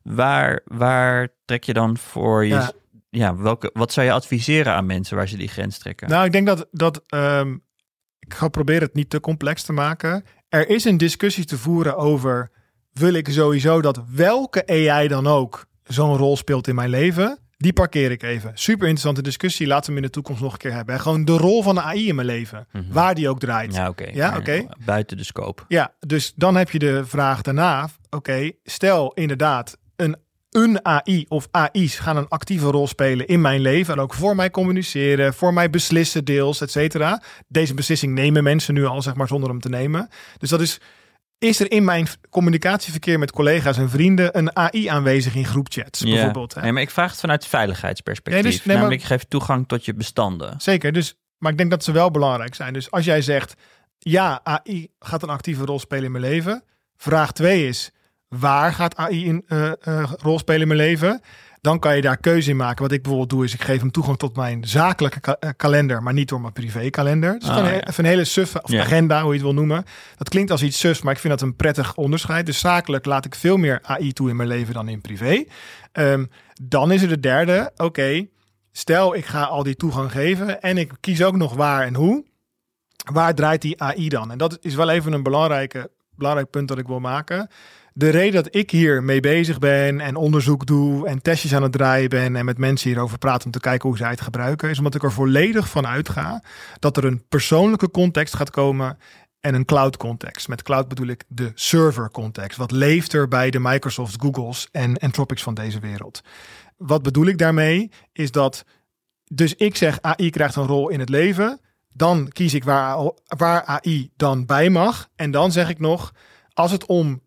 Waar trek je dan voor je... Wat zou je adviseren aan mensen waar ze die grens trekken? Nou, ik denk dat ik ga proberen het niet te complex te maken. Er is een discussie te voeren over... wil ik sowieso dat welke AI dan ook zo'n rol speelt in mijn leven... Die parkeer ik even. Super interessante discussie. Laten we hem in de toekomst nog een keer hebben. Gewoon de rol van de AI in mijn leven. Mm-hmm. Waar die ook draait. Ja, oké. Buiten de scope. Ja, dus dan heb je de vraag daarna. Oké, stel inderdaad een AI of AI's gaan een actieve rol spelen in mijn leven. En ook voor mij communiceren, voor mij beslissen deels, et cetera. Deze beslissing nemen mensen nu al, zeg maar, zonder hem te nemen. Dus dat is... Is er in mijn communicatieverkeer met collega's en vrienden een AI aanwezig in groepchats bijvoorbeeld? Hè? Nee, maar ik vraag het vanuit veiligheidsperspectief. Namelijk, je geeft toegang tot je bestanden. Zeker, maar ik denk dat ze wel belangrijk zijn. Dus als jij zegt, ja, AI gaat een actieve rol spelen in mijn leven. Vraag 2 is, waar gaat AI een rol spelen in mijn leven? Dan kan je daar keuze in maken. Wat ik bijvoorbeeld doe, is ik geef hem toegang tot mijn zakelijke kalender, maar niet door mijn privékalender. Dus even een hele suffe agenda, hoe je het wil noemen. Dat klinkt als iets sufs, maar ik vind dat een prettig onderscheid. Dus zakelijk laat ik veel meer AI toe in mijn leven dan in privé. Dan is er de derde. Oké, stel ik ga al die toegang geven en ik kies ook nog waar en hoe. Waar draait die AI dan? En dat is wel even een belangrijk punt dat ik wil maken. De reden dat ik hier mee bezig ben en onderzoek doe en testjes aan het draaien ben en met mensen hierover praat om te kijken hoe zij het gebruiken, is omdat ik er volledig van uitga dat er een persoonlijke context gaat komen en een cloud context. Met cloud bedoel ik de server context. Wat leeft er bij de Microsofts, Googles en Anthropics van deze wereld? Wat bedoel ik daarmee? Is dat, dus ik zeg AI krijgt een rol in het leven. Dan kies ik waar AI dan bij mag. En dan zeg ik nog, als het om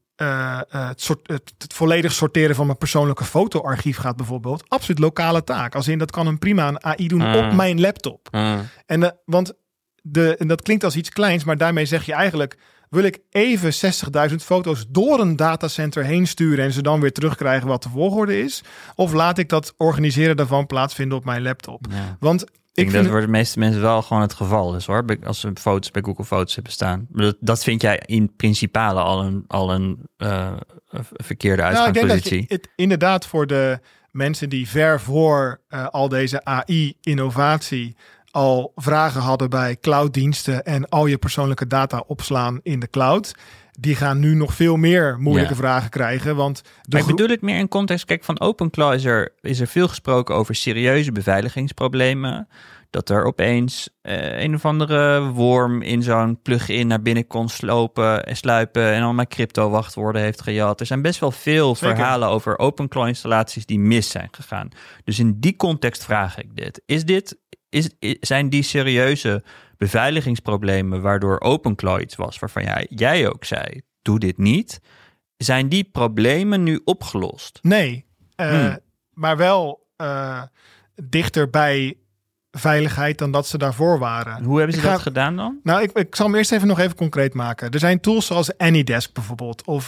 het volledig sorteren van mijn persoonlijke fotoarchief gaat bijvoorbeeld, absoluut lokale taak. Als in, dat kan een prima een AI doen op mijn laptop. En dat klinkt als iets kleins, maar daarmee zeg je eigenlijk, wil ik even 60.000 foto's door een datacenter heen sturen en ze dan weer terugkrijgen wat de volgorde is? Of laat ik dat organiseren daarvan plaatsvinden op mijn laptop? Ja. Want Ik denk dat voor de meeste mensen wel gewoon het geval is, hoor. Als ze foto's bij Google Foto's hebben staan. Dat vind jij in principale al een verkeerde uitgangspositie. Nou, ik denk dat je het inderdaad voor de mensen die ver voor al deze AI-innovatie al vragen hadden bij clouddiensten en al je persoonlijke data opslaan in de cloud, die gaan nu nog veel meer moeilijke vragen krijgen. Want ik bedoel het meer in context. Kijk, van OpenClaw is er veel gesproken over serieuze beveiligingsproblemen. Dat er opeens een of andere worm in zo'n plugin naar binnen kon sluipen en allemaal crypto-wachtwoorden heeft gejat. Er zijn best wel veel verhalen over OpenClaw-installaties die mis zijn gegaan. Dus in die context vraag ik dit. Zijn die serieuze beveiligingsproblemen waardoor OpenClaw iets was, waarvan jij ook zei, doe dit niet, zijn die problemen nu opgelost? Nee, maar wel dichter bij veiligheid dan dat ze daarvoor waren. Hoe hebben ze dat gedaan dan? Nou, ik zal hem eerst nog even concreet maken. Er zijn tools zoals AnyDesk bijvoorbeeld, of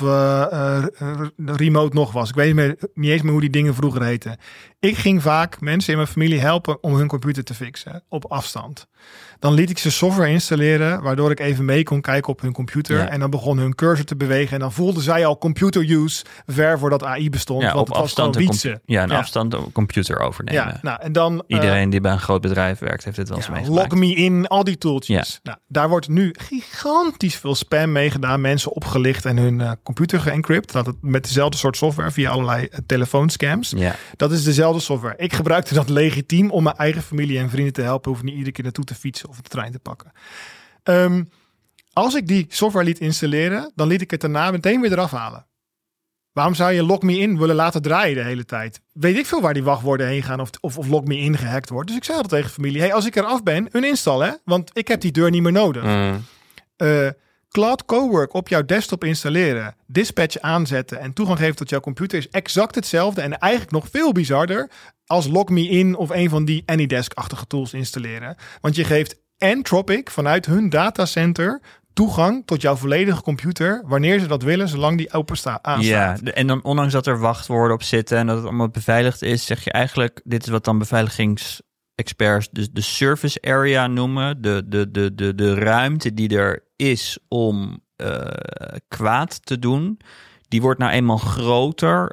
Remote nog was. Ik weet niet eens meer hoe die dingen vroeger heten. Ik ging vaak mensen in mijn familie helpen om hun computer te fixen op afstand. Dan liet ik ze software installeren, waardoor ik even mee kon kijken op hun computer. Ja. En dan begon hun cursor te bewegen. En dan voelden zij al computer use ver voordat AI bestond. Ja, want op het afstand was gewoon wietsen. afstand een computer overnemen. Ja, nou, en dan, iedereen die bij een groot bedrijf werkt, heeft dit wel eens meegemaakt. Log me in, al die tooltjes. Ja. Nou, daar wordt nu gigantisch veel spam mee gedaan. Mensen opgelicht en hun computer geëncrypt. Dat het met dezelfde soort software via allerlei telefoonscams. Ja. Dat is dezelfde software. Ik gebruikte dat legitiem om mijn eigen familie en vrienden te helpen. Hoef niet iedere keer naartoe te fietsen of de trein te pakken. Als ik die software liet installeren, dan liet ik het daarna meteen weer eraf halen. Waarom zou je Log Me In willen laten draaien de hele tijd? Weet ik veel waar die wachtwoorden heen gaan of Log Me In gehackt wordt. Dus ik zei altijd tegen familie, hey, als ik eraf ben, uninstall, hè? Want ik heb die deur niet meer nodig. Cloud Cowork op jouw desktop installeren, dispatch aanzetten en toegang geven tot jouw computer is exact hetzelfde en eigenlijk nog veel bizarder als Log Me In of een van die AnyDesk-achtige tools installeren. Want je geeft Anthropic vanuit hun datacenter toegang tot jouw volledige computer wanneer ze dat willen, zolang die open aanstaat. Ja, en dan ondanks dat er wachtwoorden op zitten en dat het allemaal beveiligd is, zeg je eigenlijk, dit is wat dan beveiligingsexperts de service area noemen, de ruimte die er is om kwaad te doen, die wordt nou eenmaal groter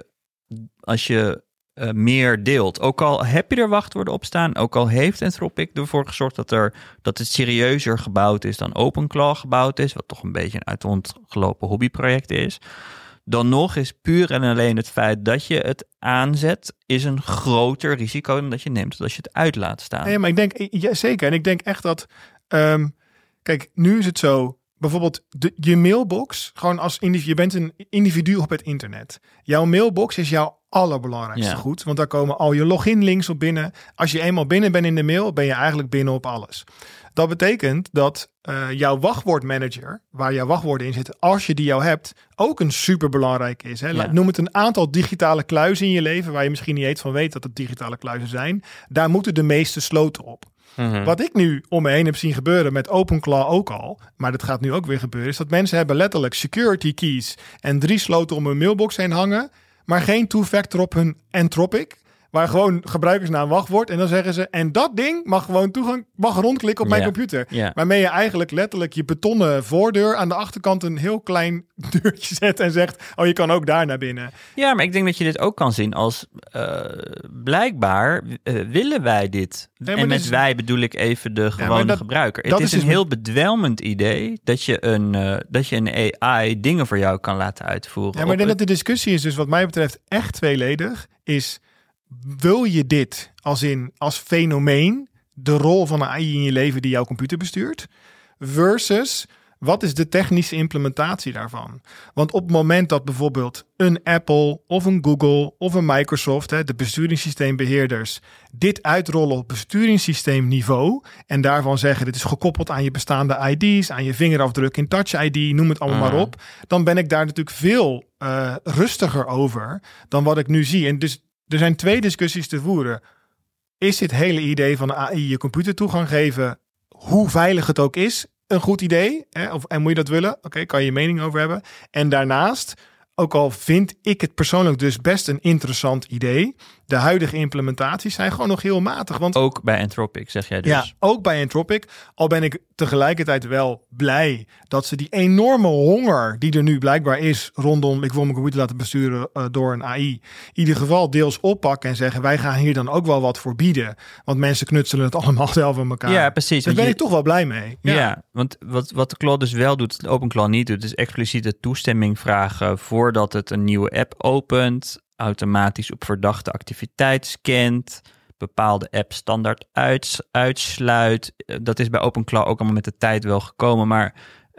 als je meer deelt. Ook al heb je er wachtwoorden op staan, ook al heeft Anthropic ervoor gezorgd dat het serieuzer gebouwd is dan OpenClaw gebouwd is, wat toch een beetje een uit de hand gelopen hobbyproject is, dan nog is puur en alleen het feit dat je het aanzet, is een groter risico dan dat je neemt als je het uit laat staan. Ja, maar ik denk, zeker. En ik denk echt dat, kijk, nu is het zo, bijvoorbeeld je mailbox, gewoon als je bent een individu op het internet. Jouw mailbox is jouw allerbelangrijkste goed, want daar komen al je login links op binnen. Als je eenmaal binnen bent in de mail, ben je eigenlijk binnen op alles. Dat betekent dat jouw wachtwoordmanager, waar jouw wachtwoorden in zitten, als je die jou hebt, ook een superbelangrijk is. Hè? Ja. Noem het een aantal digitale kluizen in je leven, waar je misschien niet eens van weet dat het digitale kluizen zijn. Daar moeten de meeste sloten op. Mm-hmm. Wat ik nu om me heen heb zien gebeuren met OpenClaw ook al, maar dat gaat nu ook weer gebeuren, is dat mensen hebben letterlijk security keys en 3 sloten om hun mailbox heen hangen, maar geen two-factor op hun Anthropic, waar gewoon gebruikersnaam wachtwoord en dan zeggen ze, en dat ding mag rondklikken op mijn computer. Yeah. Waarmee je eigenlijk letterlijk je betonnen voordeur aan de achterkant een heel klein deurtje zet en zegt, oh, je kan ook daar naar binnen. Ja, maar ik denk dat je dit ook kan zien als blijkbaar willen wij dit. Ja, en met wij bedoel ik even de gewone gebruiker. Het is een heel bedwelmend idee dat je een AI dingen voor jou kan laten uitvoeren. Ja, maar ik denk dat de discussie is dus wat mij betreft echt tweeledig, is, wil je dit als fenomeen, de rol van een AI in je leven die jouw computer bestuurt, versus wat is de technische implementatie daarvan? Want op het moment dat bijvoorbeeld een Apple of een Google of een Microsoft, de besturingssysteembeheerders, dit uitrollen op besturingssysteemniveau en daarvan zeggen dit is gekoppeld aan je bestaande ID's, aan je vingerafdruk in Touch ID, noem het allemaal maar op, dan ben ik daar natuurlijk veel rustiger over dan wat ik nu zie. En dus er zijn 2 discussies te voeren. Is dit hele idee van AI je computer toegang geven, hoe veilig het ook is, een goed idee? En moet je dat willen? Oké, kan je je mening over hebben. En daarnaast, ook al vind ik het persoonlijk dus best een interessant idee, de huidige implementaties zijn gewoon nog heel matig. Want ook bij Anthropic, zeg jij dus? Ja, ook bij Anthropic. Al ben ik tegelijkertijd wel blij dat ze die enorme honger die er nu blijkbaar is rondom ik wil mijn computer laten besturen door een AI, in ieder geval deels oppakken en zeggen wij gaan hier dan ook wel wat voor bieden. Want mensen knutselen het allemaal zelf aan elkaar. Ja, precies. Daar ben ik toch wel blij mee. Ja, want wat de Claude dus wel doet, de OpenClaw niet doet, is expliciete toestemming vragen voordat het een nieuwe app opent, automatisch op verdachte activiteit scant, bepaalde app standaard uitsluit. Dat is bij OpenClaw ook allemaal met de tijd wel gekomen, maar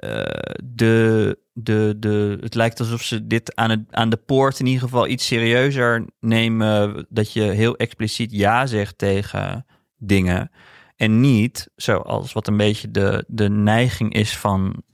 het lijkt alsof ze dit aan de poort in ieder geval iets serieuzer nemen, dat je heel expliciet ja zegt tegen dingen en niet, zoals wat een beetje de neiging is van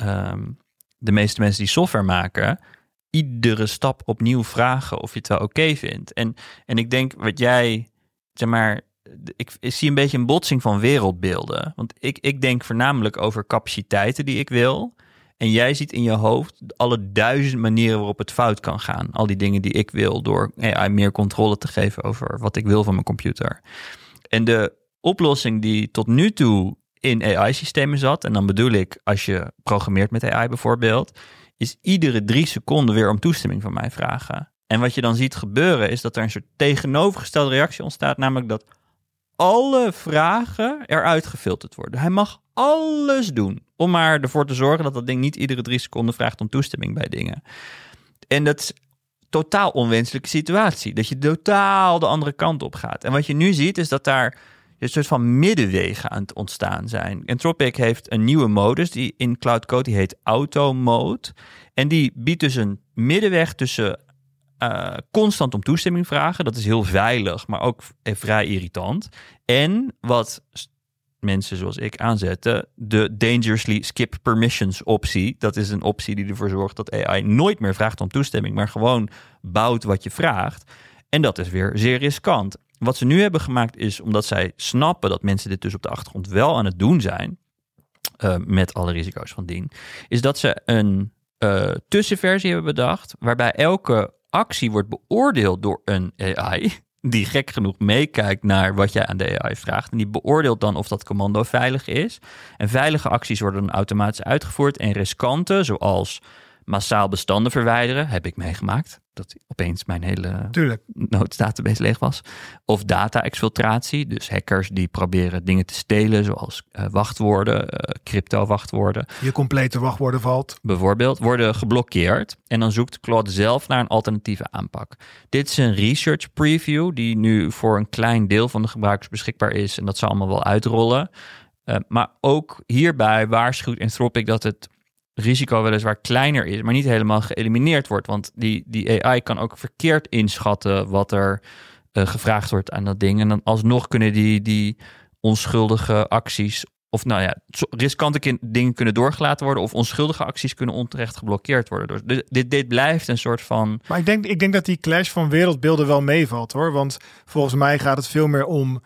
de meeste mensen die software maken, iedere stap opnieuw vragen of je het wel oké vindt. En ik denk wat jij, zeg maar, ik zie een beetje een botsing van wereldbeelden. Want ik denk voornamelijk over capaciteiten die ik wil. En jij ziet in je hoofd alle 1000 manieren waarop het fout kan gaan. Al die dingen die ik wil door AI meer controle te geven over wat ik wil van mijn computer. En de oplossing die tot nu toe in AI-systemen zat, en dan bedoel ik als je programmeert met AI bijvoorbeeld, is iedere 3 seconden weer om toestemming van mij vragen. En wat je dan ziet gebeuren is dat er een soort tegenovergestelde reactie ontstaat, namelijk dat alle vragen eruit gefilterd worden. Hij mag alles doen om maar ervoor te zorgen dat dat ding niet iedere 3 seconden vraagt om toestemming bij dingen. En dat is totaal onwenselijke situatie. Dat je totaal de andere kant op gaat. En wat je nu ziet is dat daar een soort van middenwegen aan het ontstaan zijn. Anthropic heeft een nieuwe modus die in Cloud Code die heet Auto Mode. En die biedt dus een middenweg tussen constant om toestemming vragen. Dat is heel veilig, maar ook vrij irritant. En wat mensen zoals ik aanzetten, de dangerously skip permissions optie. Dat is een optie die ervoor zorgt dat AI nooit meer vraagt om toestemming, maar gewoon bouwt wat je vraagt. En dat is weer zeer riskant. Wat ze nu hebben gemaakt is, omdat zij snappen dat mensen dit dus op de achtergrond wel aan het doen zijn, met alle risico's van dien, is dat ze een tussenversie hebben bedacht, waarbij elke actie wordt beoordeeld door een AI, die gek genoeg meekijkt naar wat jij aan de AI vraagt. En die beoordeelt dan of dat commando veilig is. En veilige acties worden dan automatisch uitgevoerd. En riskante, zoals massaal bestanden verwijderen, heb ik meegemaakt. Dat opeens mijn hele notes-database leeg was. Of data-exfiltratie, dus hackers die proberen dingen te stelen, zoals wachtwoorden, crypto-wachtwoorden. Je complete wachtwoorden valt. Bijvoorbeeld, worden geblokkeerd. En dan zoekt Claude zelf naar een alternatieve aanpak. Dit is een research preview die nu voor een klein deel van de gebruikers beschikbaar is. En dat zal allemaal wel uitrollen. Maar ook hierbij waarschuwt Anthropic dat het risico weliswaar kleiner is, maar niet helemaal geëlimineerd wordt. Want die AI kan ook verkeerd inschatten wat er gevraagd wordt aan dat ding. En dan alsnog kunnen die onschuldige acties, of riskante dingen kunnen doorgelaten worden, of onschuldige acties kunnen onterecht geblokkeerd worden. Dus dit blijft een soort van... Maar ik denk dat die clash van wereldbeelden wel meevalt, hoor. Want volgens mij gaat het veel meer om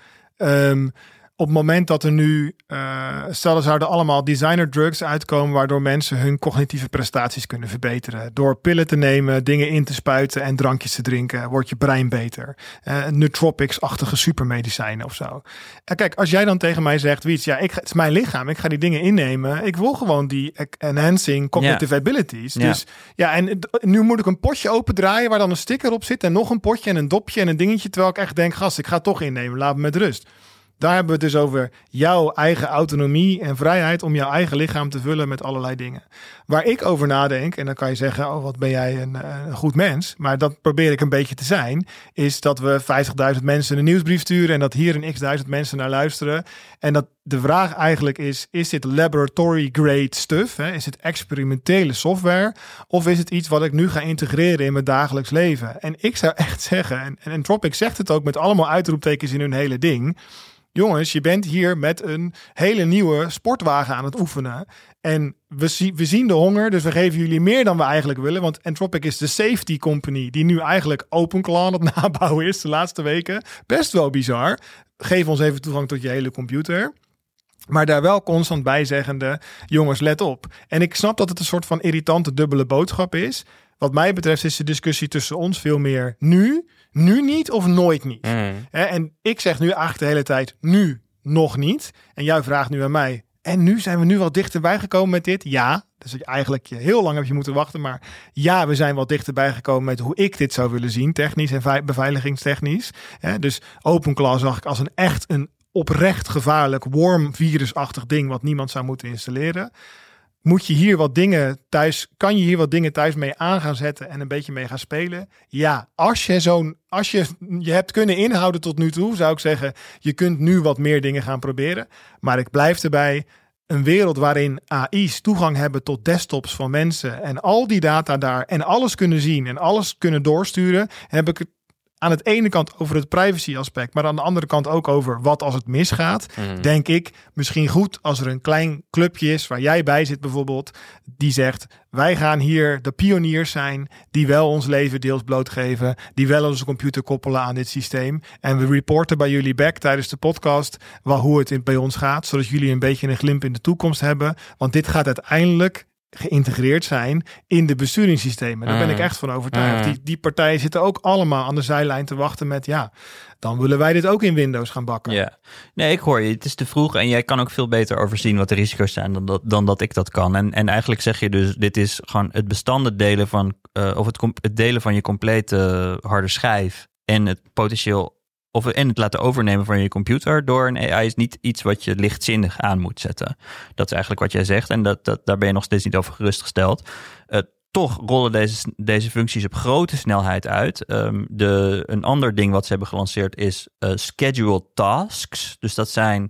op het moment dat er nu, stel er zouden allemaal designer drugs uitkomen waardoor mensen hun cognitieve prestaties kunnen verbeteren. Door pillen te nemen, dingen in te spuiten en drankjes te drinken, wordt je brein beter. Nootropics-achtige supermedicijnen of zo. En kijk, als jij dan tegen mij zegt, Wiets, het is mijn lichaam, ik ga die dingen innemen. Ik wil gewoon die enhancing cognitive abilities. Ja. Dus en nu moet ik een potje opendraaien waar dan een sticker op zit en nog een potje en een dopje en een dingetje, terwijl ik echt denk, gast, ik ga het toch innemen, laat me met rust. Daar hebben we het dus over jouw eigen autonomie en vrijheid om jouw eigen lichaam te vullen met allerlei dingen. Waar ik over nadenk, en dan kan je zeggen, wat ben jij een goed mens, maar dat probeer ik een beetje te zijn, is dat we 50.000 mensen een nieuwsbrief sturen en dat hier een x-duizend mensen naar luisteren. En dat de vraag eigenlijk is dit laboratory grade stuff? Hè? Is het experimentele software? Of is het iets wat ik nu ga integreren in mijn dagelijks leven? En ik zou echt zeggen, en Anthropic zegt het ook met allemaal uitroeptekens in hun hele ding, jongens, je bent hier met een hele nieuwe sportwagen aan het oefenen. En we zien de honger, dus we geven jullie meer dan we eigenlijk willen. Want Anthropic is de safety company die nu eigenlijk OpenClaw aan het nabouwen is de laatste weken. Best wel bizar. Geef ons even toegang tot je hele computer. Maar daar wel constant bij zeggende, jongens, let op. En ik snap dat het een soort van irritante dubbele boodschap is. wat mij betreft is de discussie tussen ons veel meer nu niet of nooit niet. En ik zeg nu eigenlijk de hele tijd nu nog niet. En jij vraagt nu aan mij, en nu zijn we nu wat dichterbij gekomen met dit? Ja, dus eigenlijk heel lang heb je moeten wachten. Maar ja, we zijn wat dichterbij gekomen met hoe ik dit zou willen zien. Technisch en beveiligingstechnisch. Dus OpenClaw zag ik als een oprecht gevaarlijk worm virusachtig ding wat niemand zou moeten installeren. Moet je hier wat dingen thuis, kan je hier wat dingen thuis mee aan gaan zetten en een beetje mee gaan spelen? Ja, als je hebt kunnen inhouden tot nu toe, zou ik zeggen, je kunt nu wat meer dingen gaan proberen. Maar ik blijf erbij, een wereld waarin AI's toegang hebben tot desktops van mensen en al die data daar en alles kunnen zien en alles kunnen doorsturen, heb ik het aan de ene kant over het privacy aspect, maar aan de andere kant ook over wat als het misgaat. Denk ik misschien goed als er een klein clubje is waar jij bij zit bijvoorbeeld, die zegt, wij gaan hier de pioniers zijn die wel ons leven deels blootgeven, die wel onze computer koppelen aan dit systeem. En we reporten bij jullie back tijdens de podcast hoe het bij ons gaat, zodat jullie een beetje een glimp in de toekomst hebben. Want dit gaat uiteindelijk geïntegreerd zijn in de besturingssystemen. Daar ben ik echt van overtuigd. Die partijen zitten ook allemaal aan de zijlijn te wachten met, dan willen wij dit ook in Windows gaan bakken. Ja. Nee, ik hoor je. Het is te vroeg en jij kan ook veel beter overzien wat de risico's zijn dan dat ik dat kan. En eigenlijk zeg je dus, dit is gewoon het bestanden delen van, of het delen van je complete harde schijf en het potentieel en het laten overnemen van je computer door een AI is niet iets wat je lichtzinnig aan moet zetten. Dat is eigenlijk wat jij zegt en daar ben je nog steeds niet over gerustgesteld. Toch rollen deze functies op grote snelheid uit. Een ander ding wat ze hebben gelanceerd is scheduled tasks. Dus dat zijn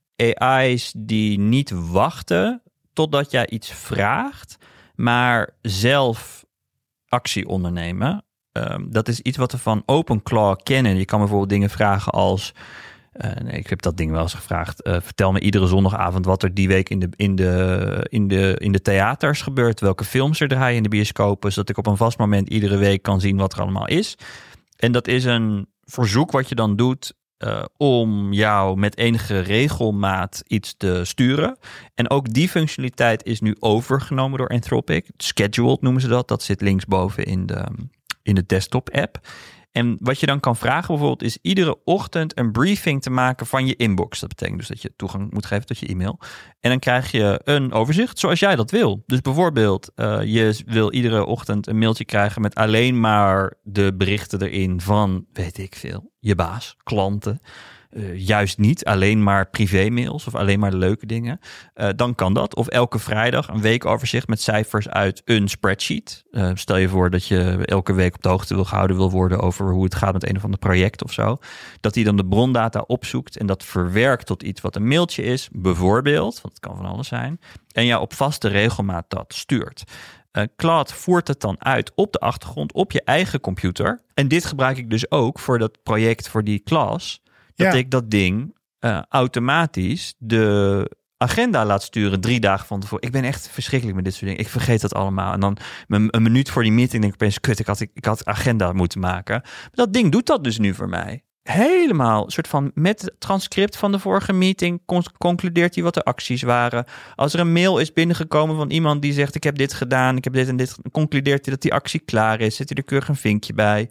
AI's die niet wachten totdat jij iets vraagt, maar zelf actie ondernemen. Dat is iets wat we van OpenClaw kennen. Je kan bijvoorbeeld dingen vragen als, ik heb dat ding wel eens gevraagd, vertel me iedere zondagavond wat er die week in de theaters gebeurt. Welke films er draaien in de bioscopen, zodat ik op een vast moment iedere week kan zien wat er allemaal is. En dat is een verzoek wat je dan doet om jou met enige regelmaat iets te sturen. En ook die functionaliteit is nu overgenomen door Anthropic. Scheduled noemen ze dat. Dat zit linksboven in de desktop-app. En wat je dan kan vragen bijvoorbeeld is iedere ochtend een briefing te maken van je inbox. Dat betekent dus dat je toegang moet geven tot je e-mail. En dan krijg je een overzicht zoals jij dat wil. Dus bijvoorbeeld je wil iedere ochtend een mailtje krijgen met alleen maar de berichten erin van, weet ik veel, je baas, klanten. Juist niet alleen maar privé-mails of alleen maar de leuke dingen. Dan kan dat. Of elke vrijdag een weekoverzicht met cijfers uit een spreadsheet. Stel je voor dat je elke week op de hoogte gehouden wil worden over hoe het gaat met een of ander project of zo. Dat hij dan de brondata opzoekt en dat verwerkt tot iets wat een mailtje is. Bijvoorbeeld, want het kan van alles zijn. En jou op vaste regelmaat dat stuurt. Claude voert het dan uit op de achtergrond op je eigen computer. En dit gebruik ik dus ook voor dat project, voor die klas. Dat ik dat ding automatisch de agenda laat sturen 3 dagen van tevoren. Ik ben echt verschrikkelijk met dit soort dingen. Ik vergeet dat allemaal. En dan een minuut voor die meeting denk ik opeens, kut, ik had agenda moeten maken. Maar dat ding doet dat dus nu voor mij. Helemaal, soort van met het transcript van de vorige meeting concludeert hij wat de acties waren. Als er een mail is binnengekomen van iemand die zegt, ik heb dit gedaan, ik heb dit en dit, concludeert hij dat die actie klaar is. Zet hij er keurig een vinkje bij.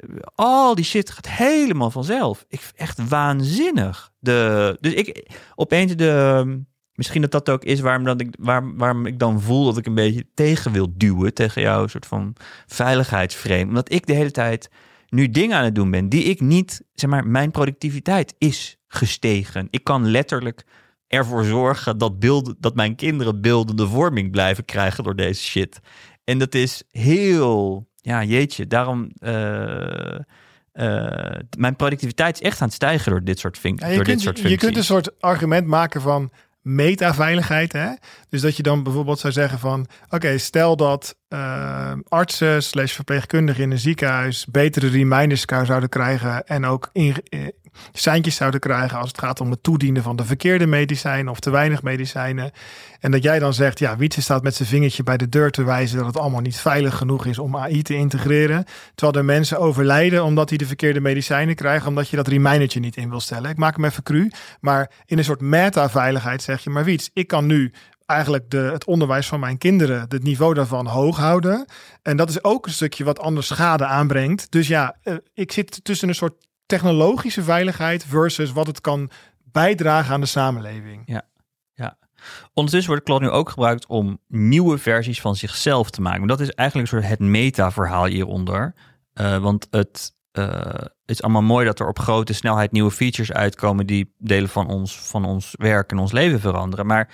Al die shit gaat helemaal vanzelf. Echt waanzinnig. Dus ik opeens misschien dat ook is waarom ik dan voel dat ik een beetje tegen wil duwen tegen jouw soort van veiligheidsframe. Omdat ik de hele tijd nu dingen aan het doen ben die ik niet, zeg maar, mijn productiviteit is gestegen. Ik kan letterlijk ervoor zorgen dat mijn kinderen beeldende vorming blijven krijgen door deze shit. En dat is heel, jeetje, daarom mijn productiviteit is echt aan het stijgen door dit soort functies. Je kunt een soort argument maken van metaveiligheid, hè? Dus dat je dan bijvoorbeeld zou zeggen van, oké, stel dat artsen / verpleegkundigen in een ziekenhuis betere reminders zouden krijgen en ook seintjes zouden krijgen als het gaat om het toedienen van de verkeerde medicijnen of te weinig medicijnen. En dat jij dan zegt, Wietse staat met zijn vingertje bij de deur te wijzen dat het allemaal niet veilig genoeg is om AI te integreren. Terwijl er mensen overlijden omdat die de verkeerde medicijnen krijgen, omdat je dat remindertje niet in wil stellen. Ik maak hem even cru, maar in een soort meta-veiligheid zeg je, maar Wiets, ik kan nu eigenlijk het onderwijs van mijn kinderen, het niveau daarvan hoog houden. En dat is ook een stukje wat anders schade aanbrengt. Dus ja, ik zit tussen een soort technologische veiligheid versus wat het kan bijdragen aan de samenleving. Ja. Ondertussen wordt Claude nu ook gebruikt om nieuwe versies van zichzelf te maken. Dat is eigenlijk een soort het meta-verhaal hieronder. Want het is allemaal mooi dat er op grote snelheid nieuwe features uitkomen die delen van ons werk en ons leven veranderen. Maar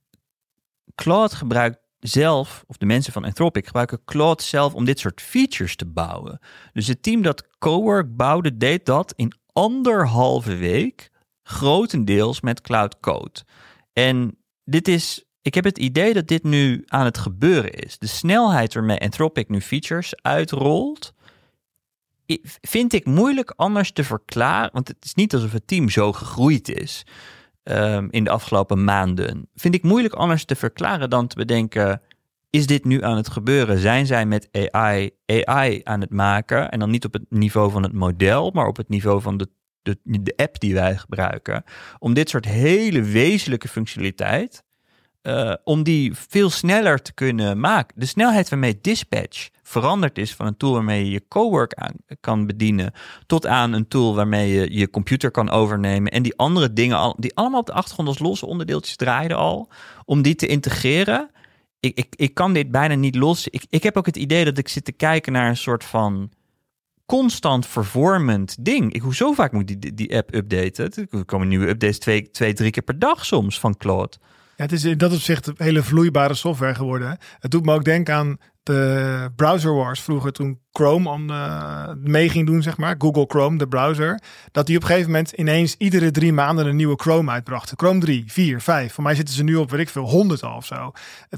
Claude gebruikt zelf, of de mensen van Anthropic gebruiken Claude zelf om dit soort features te bouwen. Dus het team dat Cowork bouwde, deed dat in 1,5 week, grotendeels met Cloud Code. En ik heb het idee dat dit nu aan het gebeuren is. De snelheid waarmee Anthropic nu features uitrolt, vind ik moeilijk anders te verklaren. Want het is niet alsof het team zo gegroeid is in de afgelopen maanden. Vind ik moeilijk anders te verklaren dan te bedenken, is dit nu aan het gebeuren? Zijn zij met AI aan het maken? En dan niet op het niveau van het model, maar op het niveau van de app die wij gebruiken. Om dit soort hele wezenlijke functionaliteit, om die veel sneller te kunnen maken. De snelheid waarmee Dispatch veranderd is van een tool waarmee je je Cowork aan kan bedienen, tot aan een tool waarmee je je computer kan overnemen en die andere dingen die allemaal op de achtergrond als losse onderdeeltjes draaiden al, om die te integreren. Ik kan dit bijna niet los. Ik heb ook het idee dat ik zit te kijken naar een soort van constant vervormend ding. Zo vaak moet die app updaten. Er komen nieuwe updates 2-3 keer per dag soms van Claude. Ja, het is in dat opzicht hele vloeibare software geworden. Het doet me ook denken aan de browser wars vroeger, toen Chrome mee ging doen, zeg maar. Google Chrome, de browser. Dat die op een gegeven moment ineens iedere 3 maanden een nieuwe Chrome uitbrachten. Chrome 3, 4, 5. Voor mij zitten ze nu op, weet ik veel, 100 al of zo.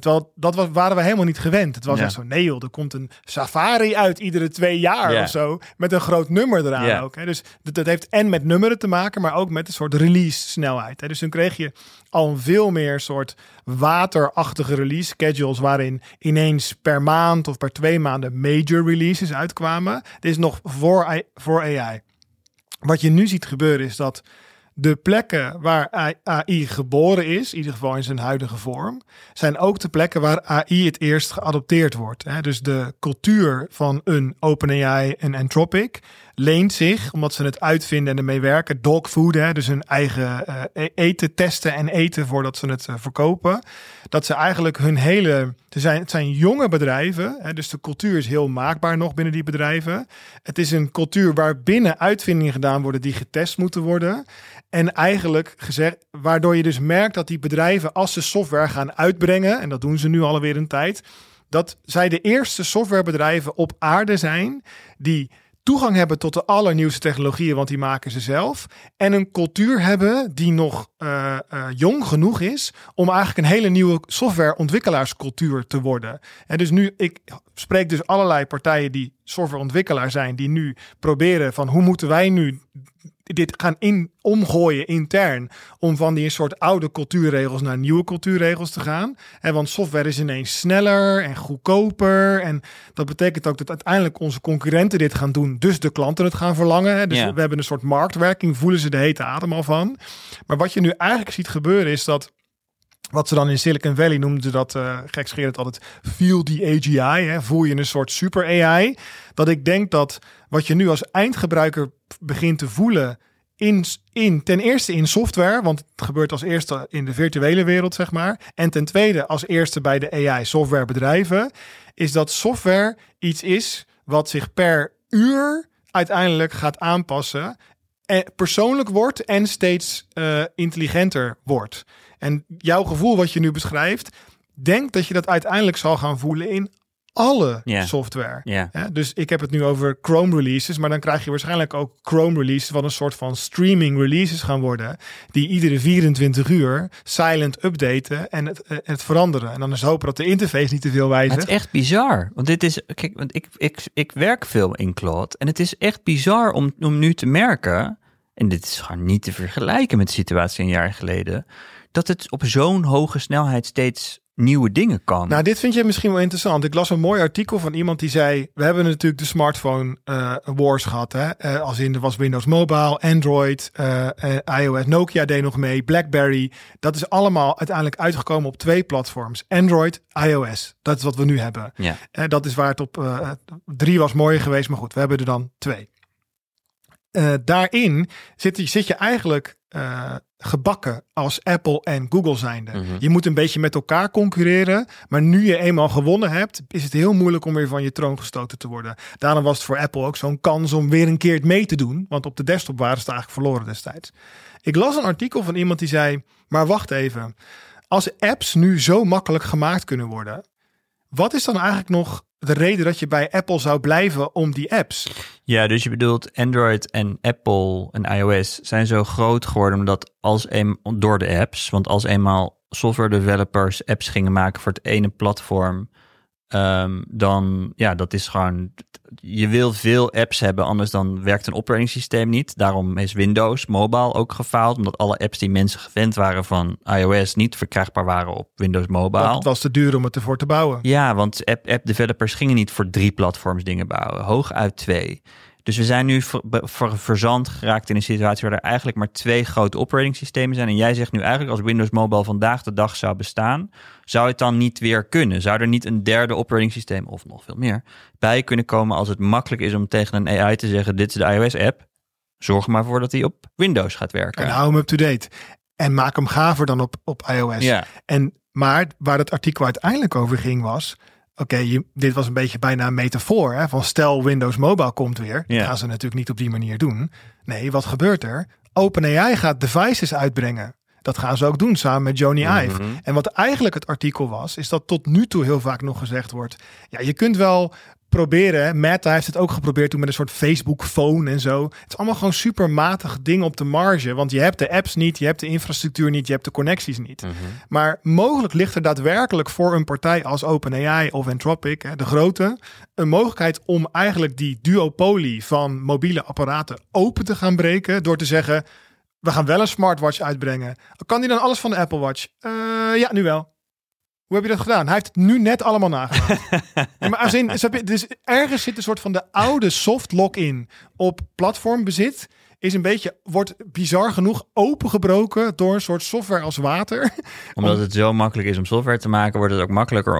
Waren we helemaal niet gewend. Het was echt zo, nee joh, er komt een Safari uit iedere 2 jaar of zo. Met een groot nummer eraan ook. Hè. Dus dat heeft en met nummeren te maken, maar ook met een soort release snelheid. Hè. Dus dan kreeg je al een veel meer soort waterachtige release schedules, waarin ineens per maand of per 2 maanden major releases uitkwamen. Dit is nog voor AI. Wat je nu ziet gebeuren is dat de plekken waar AI geboren is, in ieder geval in zijn huidige vorm, zijn ook de plekken waar AI het eerst geadopteerd wordt. Dus de cultuur van een OpenAI en Anthropic leent zich, omdat ze het uitvinden en ermee werken, dogfood, dus hun eigen eten testen en eten voordat ze het verkopen. Dat ze eigenlijk het zijn jonge bedrijven, dus de cultuur is heel maakbaar nog binnen die bedrijven. Het is een cultuur waar binnen uitvindingen gedaan worden die getest moeten worden. En eigenlijk gezegd, waardoor je dus merkt dat die bedrijven, als ze software gaan uitbrengen, en dat doen ze nu alweer een tijd, dat zij de eerste softwarebedrijven op aarde zijn die toegang hebben tot de allernieuwste technologieën, want die maken ze zelf. En een cultuur hebben die nog jong genoeg is om eigenlijk een hele nieuwe softwareontwikkelaarscultuur te worden. En dus nu, ik spreek dus allerlei partijen die softwareontwikkelaar zijn, die nu proberen van hoe moeten wij nu dit gaan omgooien intern, om van die soort oude cultuurregels naar nieuwe cultuurregels te gaan. Want software is ineens sneller en goedkoper. En dat betekent ook dat uiteindelijk onze concurrenten dit gaan doen, dus de klanten het gaan verlangen. Dus we hebben een soort marktwerking, voelen ze de hete adem al van. Maar wat je nu eigenlijk ziet gebeuren is dat, wat ze dan in Silicon Valley noemden ze dat, gekscherend altijd, feel the AGI. Voel je een soort super AI. Dat ik denk dat wat je nu als eindgebruiker begint te voelen ten eerste in software, want het gebeurt als eerste in de virtuele wereld, zeg maar. En ten tweede als eerste bij de AI softwarebedrijven, is dat software iets is wat zich per uur uiteindelijk gaat aanpassen, persoonlijk wordt en steeds intelligenter wordt. En jouw gevoel wat je nu beschrijft, denk dat je dat uiteindelijk zal gaan voelen in alle software. Ja, dus ik heb het nu over Chrome releases, maar dan krijg je waarschijnlijk ook Chrome releases wat een soort van streaming releases gaan worden, die iedere 24 uur silent updaten en het veranderen. En dan is hopen dat de interface niet te veel wijzigt. Het is echt bizar, want dit is, kijk, want ik werk veel in Claude en het is echt bizar om nu te merken, en dit is gewoon niet te vergelijken met de situatie een jaar geleden, dat het op zo'n hoge snelheid steeds nieuwe dingen kan. Nou, dit vind je misschien wel interessant. Ik las een mooi artikel van iemand die zei... we hebben natuurlijk de smartphone wars gehad. Hè? Als in, er was Windows Mobile, Android, iOS, Nokia deed nog mee, BlackBerry. Dat is allemaal uiteindelijk uitgekomen op 2 platforms. Android, iOS. Dat is wat we nu hebben. Ja. Dat is waar het op 3 was mooier geweest. Maar goed, we hebben er dan 2. Daarin zit je eigenlijk... gebakken als Apple en Google zijnde. Mm-hmm. Je moet een beetje met elkaar concurreren, maar nu je eenmaal gewonnen hebt, is het heel moeilijk om weer van je troon gestoten te worden. Daarom was het voor Apple ook zo'n kans om weer een keer het mee te doen, want op de desktop waren ze het eigenlijk verloren destijds. Ik las een artikel van iemand die zei, maar wacht even, als apps nu zo makkelijk gemaakt kunnen worden, wat is dan eigenlijk nog de reden dat je bij Apple zou blijven om die apps? Ja, dus je bedoelt Android en Apple en iOS zijn zo groot geworden omdat door de apps. Want als eenmaal software developers apps gingen maken voor het ene platform, dan dat is gewoon... Je wil veel apps hebben, anders dan werkt een operating niet. Daarom is Windows Mobile ook gefaald, omdat alle apps die mensen gewend waren van iOS niet verkrijgbaar waren op Windows Mobile. Want het was te duur om het ervoor te bouwen. Ja, want app developers gingen niet voor 3 platforms dingen bouwen, hooguit 2. Dus we zijn nu verzand geraakt in een situatie waar er eigenlijk maar 2 grote operating systemen zijn. En jij zegt nu eigenlijk als Windows Mobile vandaag de dag zou bestaan, zou het dan niet weer kunnen? Zou er niet een derde operating systeem of nog veel meer bij kunnen komen als het makkelijk is om tegen een AI te zeggen, dit is de iOS app. Zorg er maar voor dat die op Windows gaat werken. En hou hem up-to-date. En maak hem gaver dan op iOS. Ja. Maar waar het artikel uiteindelijk over ging was, dit was een beetje bijna een metafoor. Hè, van stel Windows Mobile komt weer. Dat gaan ze natuurlijk niet op die manier doen. Nee, wat gebeurt er? OpenAI gaat devices uitbrengen. Dat gaan ze ook doen samen met Jony Ive. En wat eigenlijk het artikel was, is dat tot nu toe heel vaak nog gezegd wordt. Ja, je kunt wel proberen. Meta heeft het ook geprobeerd toen met een soort Facebook phone en zo. Het is allemaal gewoon super matig ding op de marge. Want je hebt de apps niet, je hebt de infrastructuur niet, je hebt de connecties niet. Maar mogelijk ligt er daadwerkelijk voor een partij als OpenAI of Anthropic, de grote, een mogelijkheid om eigenlijk die duopolie van mobiele apparaten open te gaan breken door te zeggen, we gaan wel een smartwatch uitbrengen. Kan die dan alles van de Apple Watch? Ja, nu wel. Hoe heb je dat gedaan? Hij heeft het nu net allemaal nagemaakt. Ja, maar als in, dus ergens zit een soort van de oude soft lock-in op platformbezit. Is een beetje, wordt bizar genoeg opengebroken door een soort software als water. Omdat het zo makkelijk is om software te maken, wordt het ook makkelijker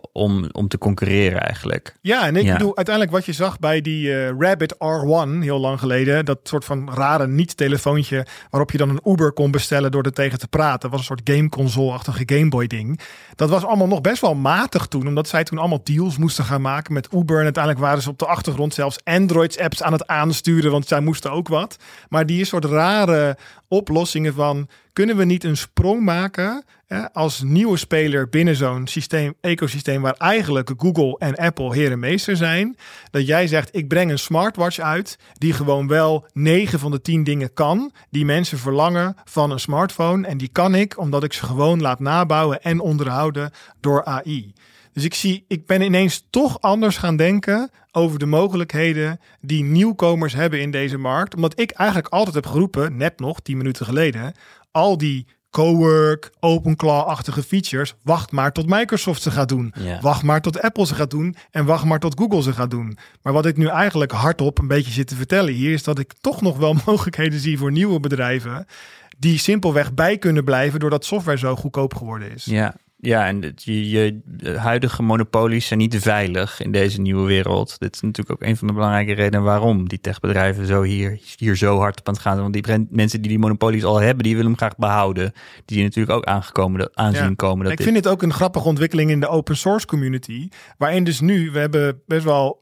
om te concurreren eigenlijk. Ja, en ik bedoel, uiteindelijk wat je zag bij die Rabbit R1 heel lang geleden, dat soort van rare niet-telefoontje waarop je dan een Uber kon bestellen door er tegen te praten. Dat was een soort gameconsole-achtige Gameboy ding. Dat was allemaal nog best wel matig toen, omdat zij toen allemaal deals moesten gaan maken met Uber. En uiteindelijk waren ze op de achtergrond zelfs Android-apps aan het aansturen, want zij moesten ook wat. Maar die soort rare oplossingen van, kunnen we niet een sprong maken als nieuwe speler binnen zo'n ecosysteem waar eigenlijk Google en Apple heer en meester zijn. Dat jij zegt, ik breng een smartwatch uit die gewoon wel 9 van de 10 dingen kan die mensen verlangen van een smartphone. En die kan ik omdat ik ze gewoon laat nabouwen en onderhouden door AI. Dus ik ben ineens toch anders gaan denken over de mogelijkheden die nieuwkomers hebben in deze markt. Omdat ik eigenlijk altijd heb geroepen, net nog 10 minuten geleden, al die cowork, OpenClaw-achtige features, wacht maar tot Microsoft ze gaat doen. Ja. Wacht maar tot Apple ze gaat doen en wacht maar tot Google ze gaat doen. Maar wat ik nu eigenlijk hardop een beetje zit te vertellen hier, is dat ik toch nog wel mogelijkheden zie voor nieuwe bedrijven die simpelweg bij kunnen blijven doordat software zo goedkoop geworden is. Ja, en je huidige monopolies zijn niet veilig in deze nieuwe wereld. Dit is natuurlijk ook een van de belangrijke redenen waarom die techbedrijven hier zo hard op aan het gaan zijn. Want die mensen die monopolies al hebben, die willen hem graag behouden. Die natuurlijk ook aanzien komen. Ik vind dit ook een grappige ontwikkeling in de open source community. Waarin dus nu, we hebben best wel,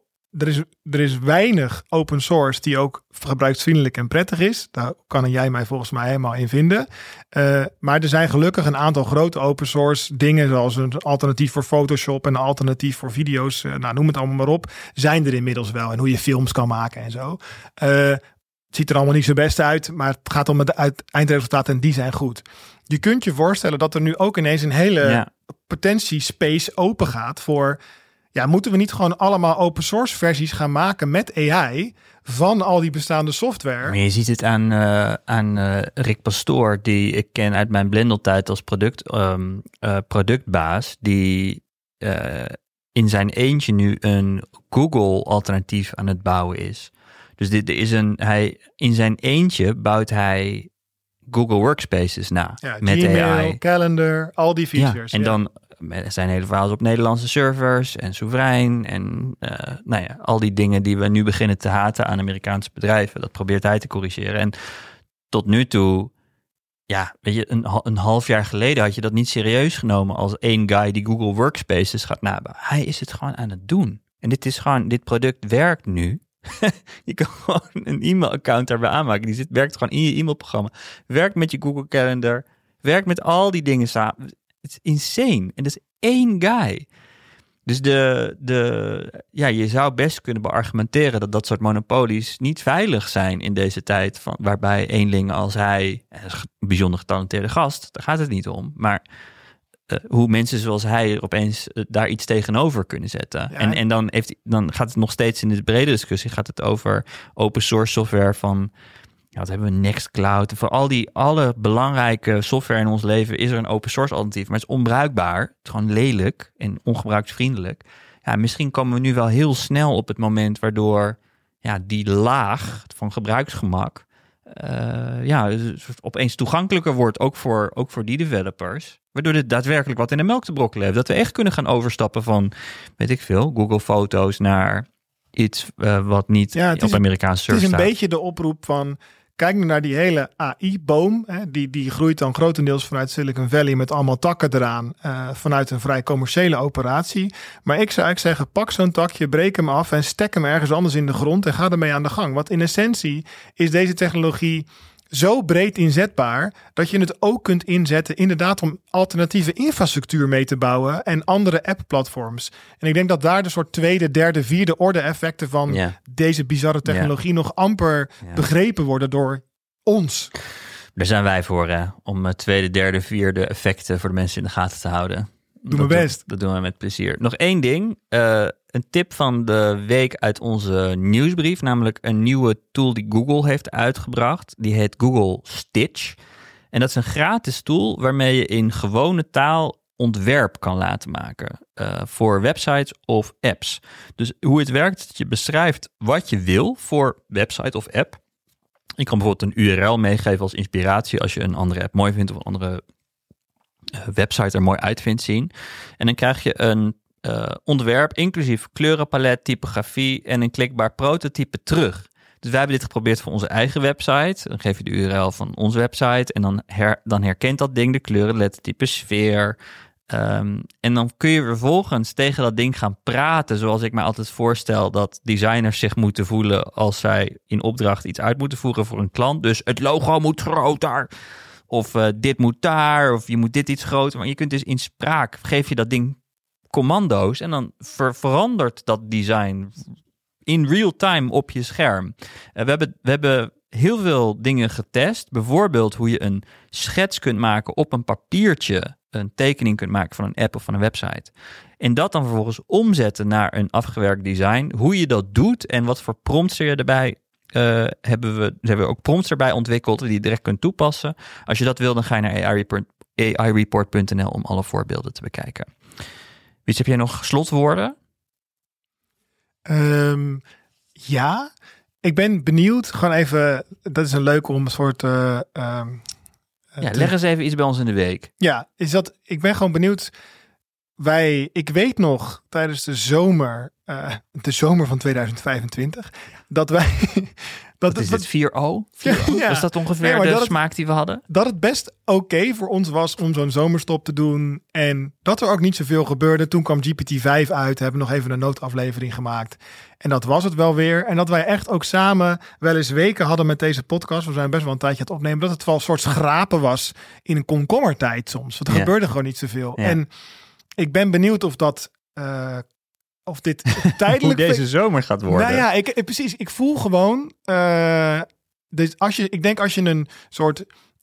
er is weinig open source die ook gebruiksvriendelijk en prettig is. Daar kan jij mij volgens mij helemaal in vinden. Maar er zijn gelukkig een aantal grote open source dingen, zoals een alternatief voor Photoshop en een alternatief voor video's. Noem het allemaal maar op. Zijn er inmiddels wel. En hoe je films kan maken en zo. Het ziet er allemaal niet zo best uit, maar het gaat om het eindresultaat en die zijn goed. Je kunt je voorstellen dat er nu ook ineens een hele potentiespace open gaat voor moeten we niet gewoon allemaal open source versies gaan maken met AI van al die bestaande software? Maar je ziet het aan Rick Pastoor, die ik ken uit mijn Blendel-tijd als productbaas, die in zijn eentje nu een Google-alternatief aan het bouwen is. Dus in zijn eentje bouwt hij Google Workspaces na. Ja, met Gmail, AI. Calendar, al die features. Ja, en dan zijn hele verhalen op Nederlandse servers en soeverein. En al die dingen die we nu beginnen te haten aan Amerikaanse bedrijven. Dat probeert hij te corrigeren. En tot nu toe, weet je, een half jaar geleden had je dat niet serieus genomen als één guy die Google Workspaces gaat nabouwen. Hij is het gewoon aan het doen. En dit product werkt nu. Je kan gewoon een e-mailaccount daarbij aanmaken. Werkt gewoon in je e-mailprogramma. Werkt met je Google Calendar. Werkt met al die dingen samen. Het is insane. En dat is één guy. Dus je zou best kunnen beargumenteren dat soort monopolies niet veilig zijn in deze tijd. Waarbij eenlingen als hij, een bijzonder getalenteerde gast, daar gaat het niet om. Maar hoe mensen zoals hij er opeens daar iets tegenover kunnen zetten. Ja. En dan gaat het nog steeds in de brede discussie, gaat het over open source software van, wat hebben we, Nextcloud. Voor alle belangrijke software in ons leven is er een open source alternatief, maar het is onbruikbaar. Het is gewoon lelijk en ongebruiksvriendelijk. Ja, misschien komen we nu wel heel snel op het moment waardoor die laag van gebruiksgemak opeens toegankelijker wordt, ook voor die developers. Waardoor dit daadwerkelijk wat in de melk te brokkelen heeft. Dat we echt kunnen gaan overstappen van, weet ik veel, Google Foto's naar iets wat niet op Amerikaanse servers staat. Het is een beetje de oproep van, kijk nu naar die hele AI-boom. Die groeit dan grotendeels vanuit Silicon Valley met allemaal takken eraan. Vanuit een vrij commerciële operatie. Maar ik zou eigenlijk zeggen, pak zo'n takje, breek hem af en stek hem ergens anders in de grond en ga ermee aan de gang. Want in essentie is deze technologie zo breed inzetbaar dat je het ook kunt inzetten inderdaad om alternatieve infrastructuur mee te bouwen en andere app-platforms. En ik denk dat daar de soort tweede, derde, vierde orde effecten van deze bizarre technologie nog amper begrepen worden door ons. Daar zijn wij voor, om tweede, derde, vierde effecten voor de mensen in de gaten te houden. Doe mijn best. Dat doen we met plezier. Nog één ding. Een tip van de week uit onze nieuwsbrief. Namelijk een nieuwe tool die Google heeft uitgebracht. Die heet Google Stitch. En dat is een gratis tool waarmee je in gewone taal ontwerp kan laten maken. Voor websites of apps. Dus hoe het werkt is dat je beschrijft wat je wil voor website of app. Je kan bijvoorbeeld een URL meegeven als inspiratie als je een andere app mooi vindt of een andere website er mooi uit vindt zien. En dan krijg je een ontwerp inclusief kleurenpalet, typografie en een klikbaar prototype terug. Dus wij hebben dit geprobeerd voor onze eigen website. Dan geef je de URL van onze website en dan herkent dat ding de kleuren, lettertype, sfeer. En dan kun je vervolgens tegen dat ding gaan praten, zoals ik me altijd voorstel dat designers zich moeten voelen als zij in opdracht iets uit moeten voeren voor een klant. Dus het logo moet groter. Of dit moet daar, of je moet dit iets groter. Maar je kunt dus in spraak, geef je dat ding commando's en dan verandert dat design in real time op je scherm. We hebben heel veel dingen getest. Bijvoorbeeld hoe je een schets kunt maken op een papiertje. Een tekening kunt maken van een app of van een website. En dat dan vervolgens omzetten naar een afgewerkt design. Hoe je dat doet en wat voor prompts je erbij hebben we ook prompts erbij ontwikkeld die je direct kunt toepassen. Als je dat wil, dan ga je naar AIreport.nl om alle voorbeelden te bekijken. Wiets, heb jij nog slotwoorden? Ja, ik ben benieuwd. Gewoon even, dat is een leuke om een soort... leg eens even iets bij ons in de week. Ja, ik ben gewoon benieuwd. Ik weet nog tijdens de zomer van 2025, dat wij... Wat is het, 4O? 4O? Ja. Was dat ongeveer de smaak die we hadden? Dat het best oké voor ons was om zo'n zomerstop te doen. En dat er ook niet zoveel gebeurde. Toen kwam GPT-5 uit. Hebben nog even een noodaflevering gemaakt. En dat was het wel weer. En dat wij echt ook samen wel eens weken hadden met deze podcast. We zijn best wel een tijdje aan het opnemen. Dat het wel een soort schrapen was in een komkommertijd soms. Want er gebeurde gewoon niet zoveel. Ja. En ik ben benieuwd of dat... of dit tijdelijk... Hoe deze zomer gaat worden. Nou ja, ik voel gewoon... dus als je een soort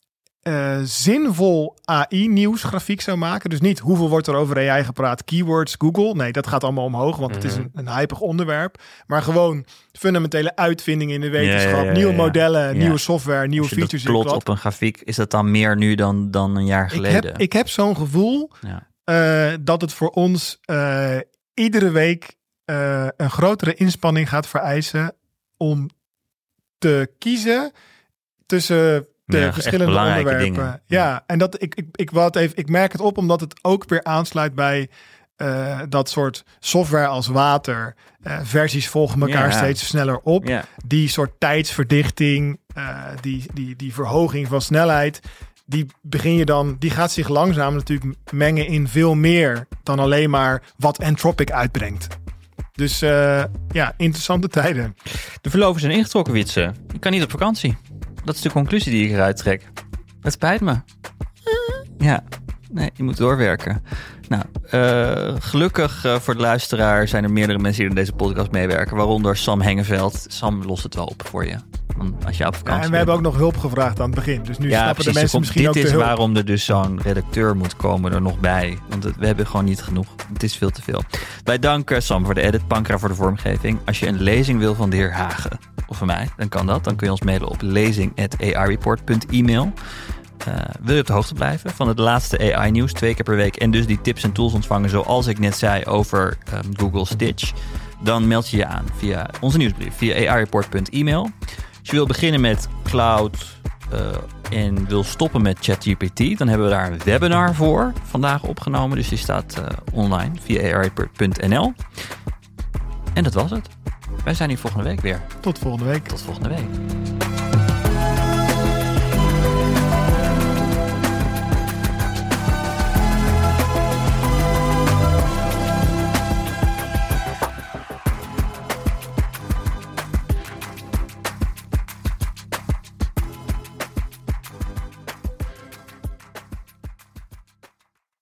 zinvol AI-nieuws grafiek zou maken. Dus niet hoeveel wordt er over AI gepraat, keywords, Google. Nee, dat gaat allemaal omhoog, want het is een hypig onderwerp. Maar gewoon fundamentele uitvindingen in de wetenschap, nieuwe modellen, nieuwe software, nieuwe features. Als je dat plot op een grafiek, is dat dan meer nu dan een jaar geleden? Ik heb zo'n gevoel dat het voor ons iedere week een grotere inspanning gaat vereisen om te kiezen tussen de verschillende onderwerpen. Dingen. Ja, en dat ik merk het op omdat het ook weer aansluit bij dat soort software als water. Versies volgen elkaar steeds sneller op. Ja. Die soort tijdsverdichting, die verhoging van snelheid, die gaat zich langzaam natuurlijk mengen in veel meer dan alleen maar wat Anthropic uitbrengt. Dus interessante tijden. De verlovers zijn ingetrokken, Wietse. Ik kan niet op vakantie. Dat is de conclusie die ik eruit trek. Het spijt me. Ja, nee, je moet doorwerken. Nou, gelukkig voor de luisteraar zijn er meerdere mensen die in deze podcast meewerken. Waaronder Sam Hengeveld. Sam lost het wel op voor je. Als je op vakantie en we hebben ook nog hulp gevraagd aan het begin. Dus nu snappen de mensen misschien ook de hulp. Dit is waarom er dus zo'n redacteur moet komen er nog bij. Want we hebben gewoon niet genoeg. Het is veel te veel. Wij danken Sam voor de edit, Pankra voor de vormgeving. Als je een lezing wil van de heer Hagen, of van mij, dan kan dat. Dan kun je ons mailen op lezing@aireport.email. Wil je op de hoogte blijven van het laatste AI-nieuws 2 keer per week en dus die tips en tools ontvangen zoals ik net zei over Google Stitch, dan meld je je aan via onze nieuwsbrief, via aireport.email. Als je wil beginnen met cloud en wil stoppen met ChatGPT, dan hebben we daar een webinar voor vandaag opgenomen. Dus die staat online via aireport.nl. En dat was het. Wij zijn hier volgende week weer. Tot volgende week. Tot volgende week.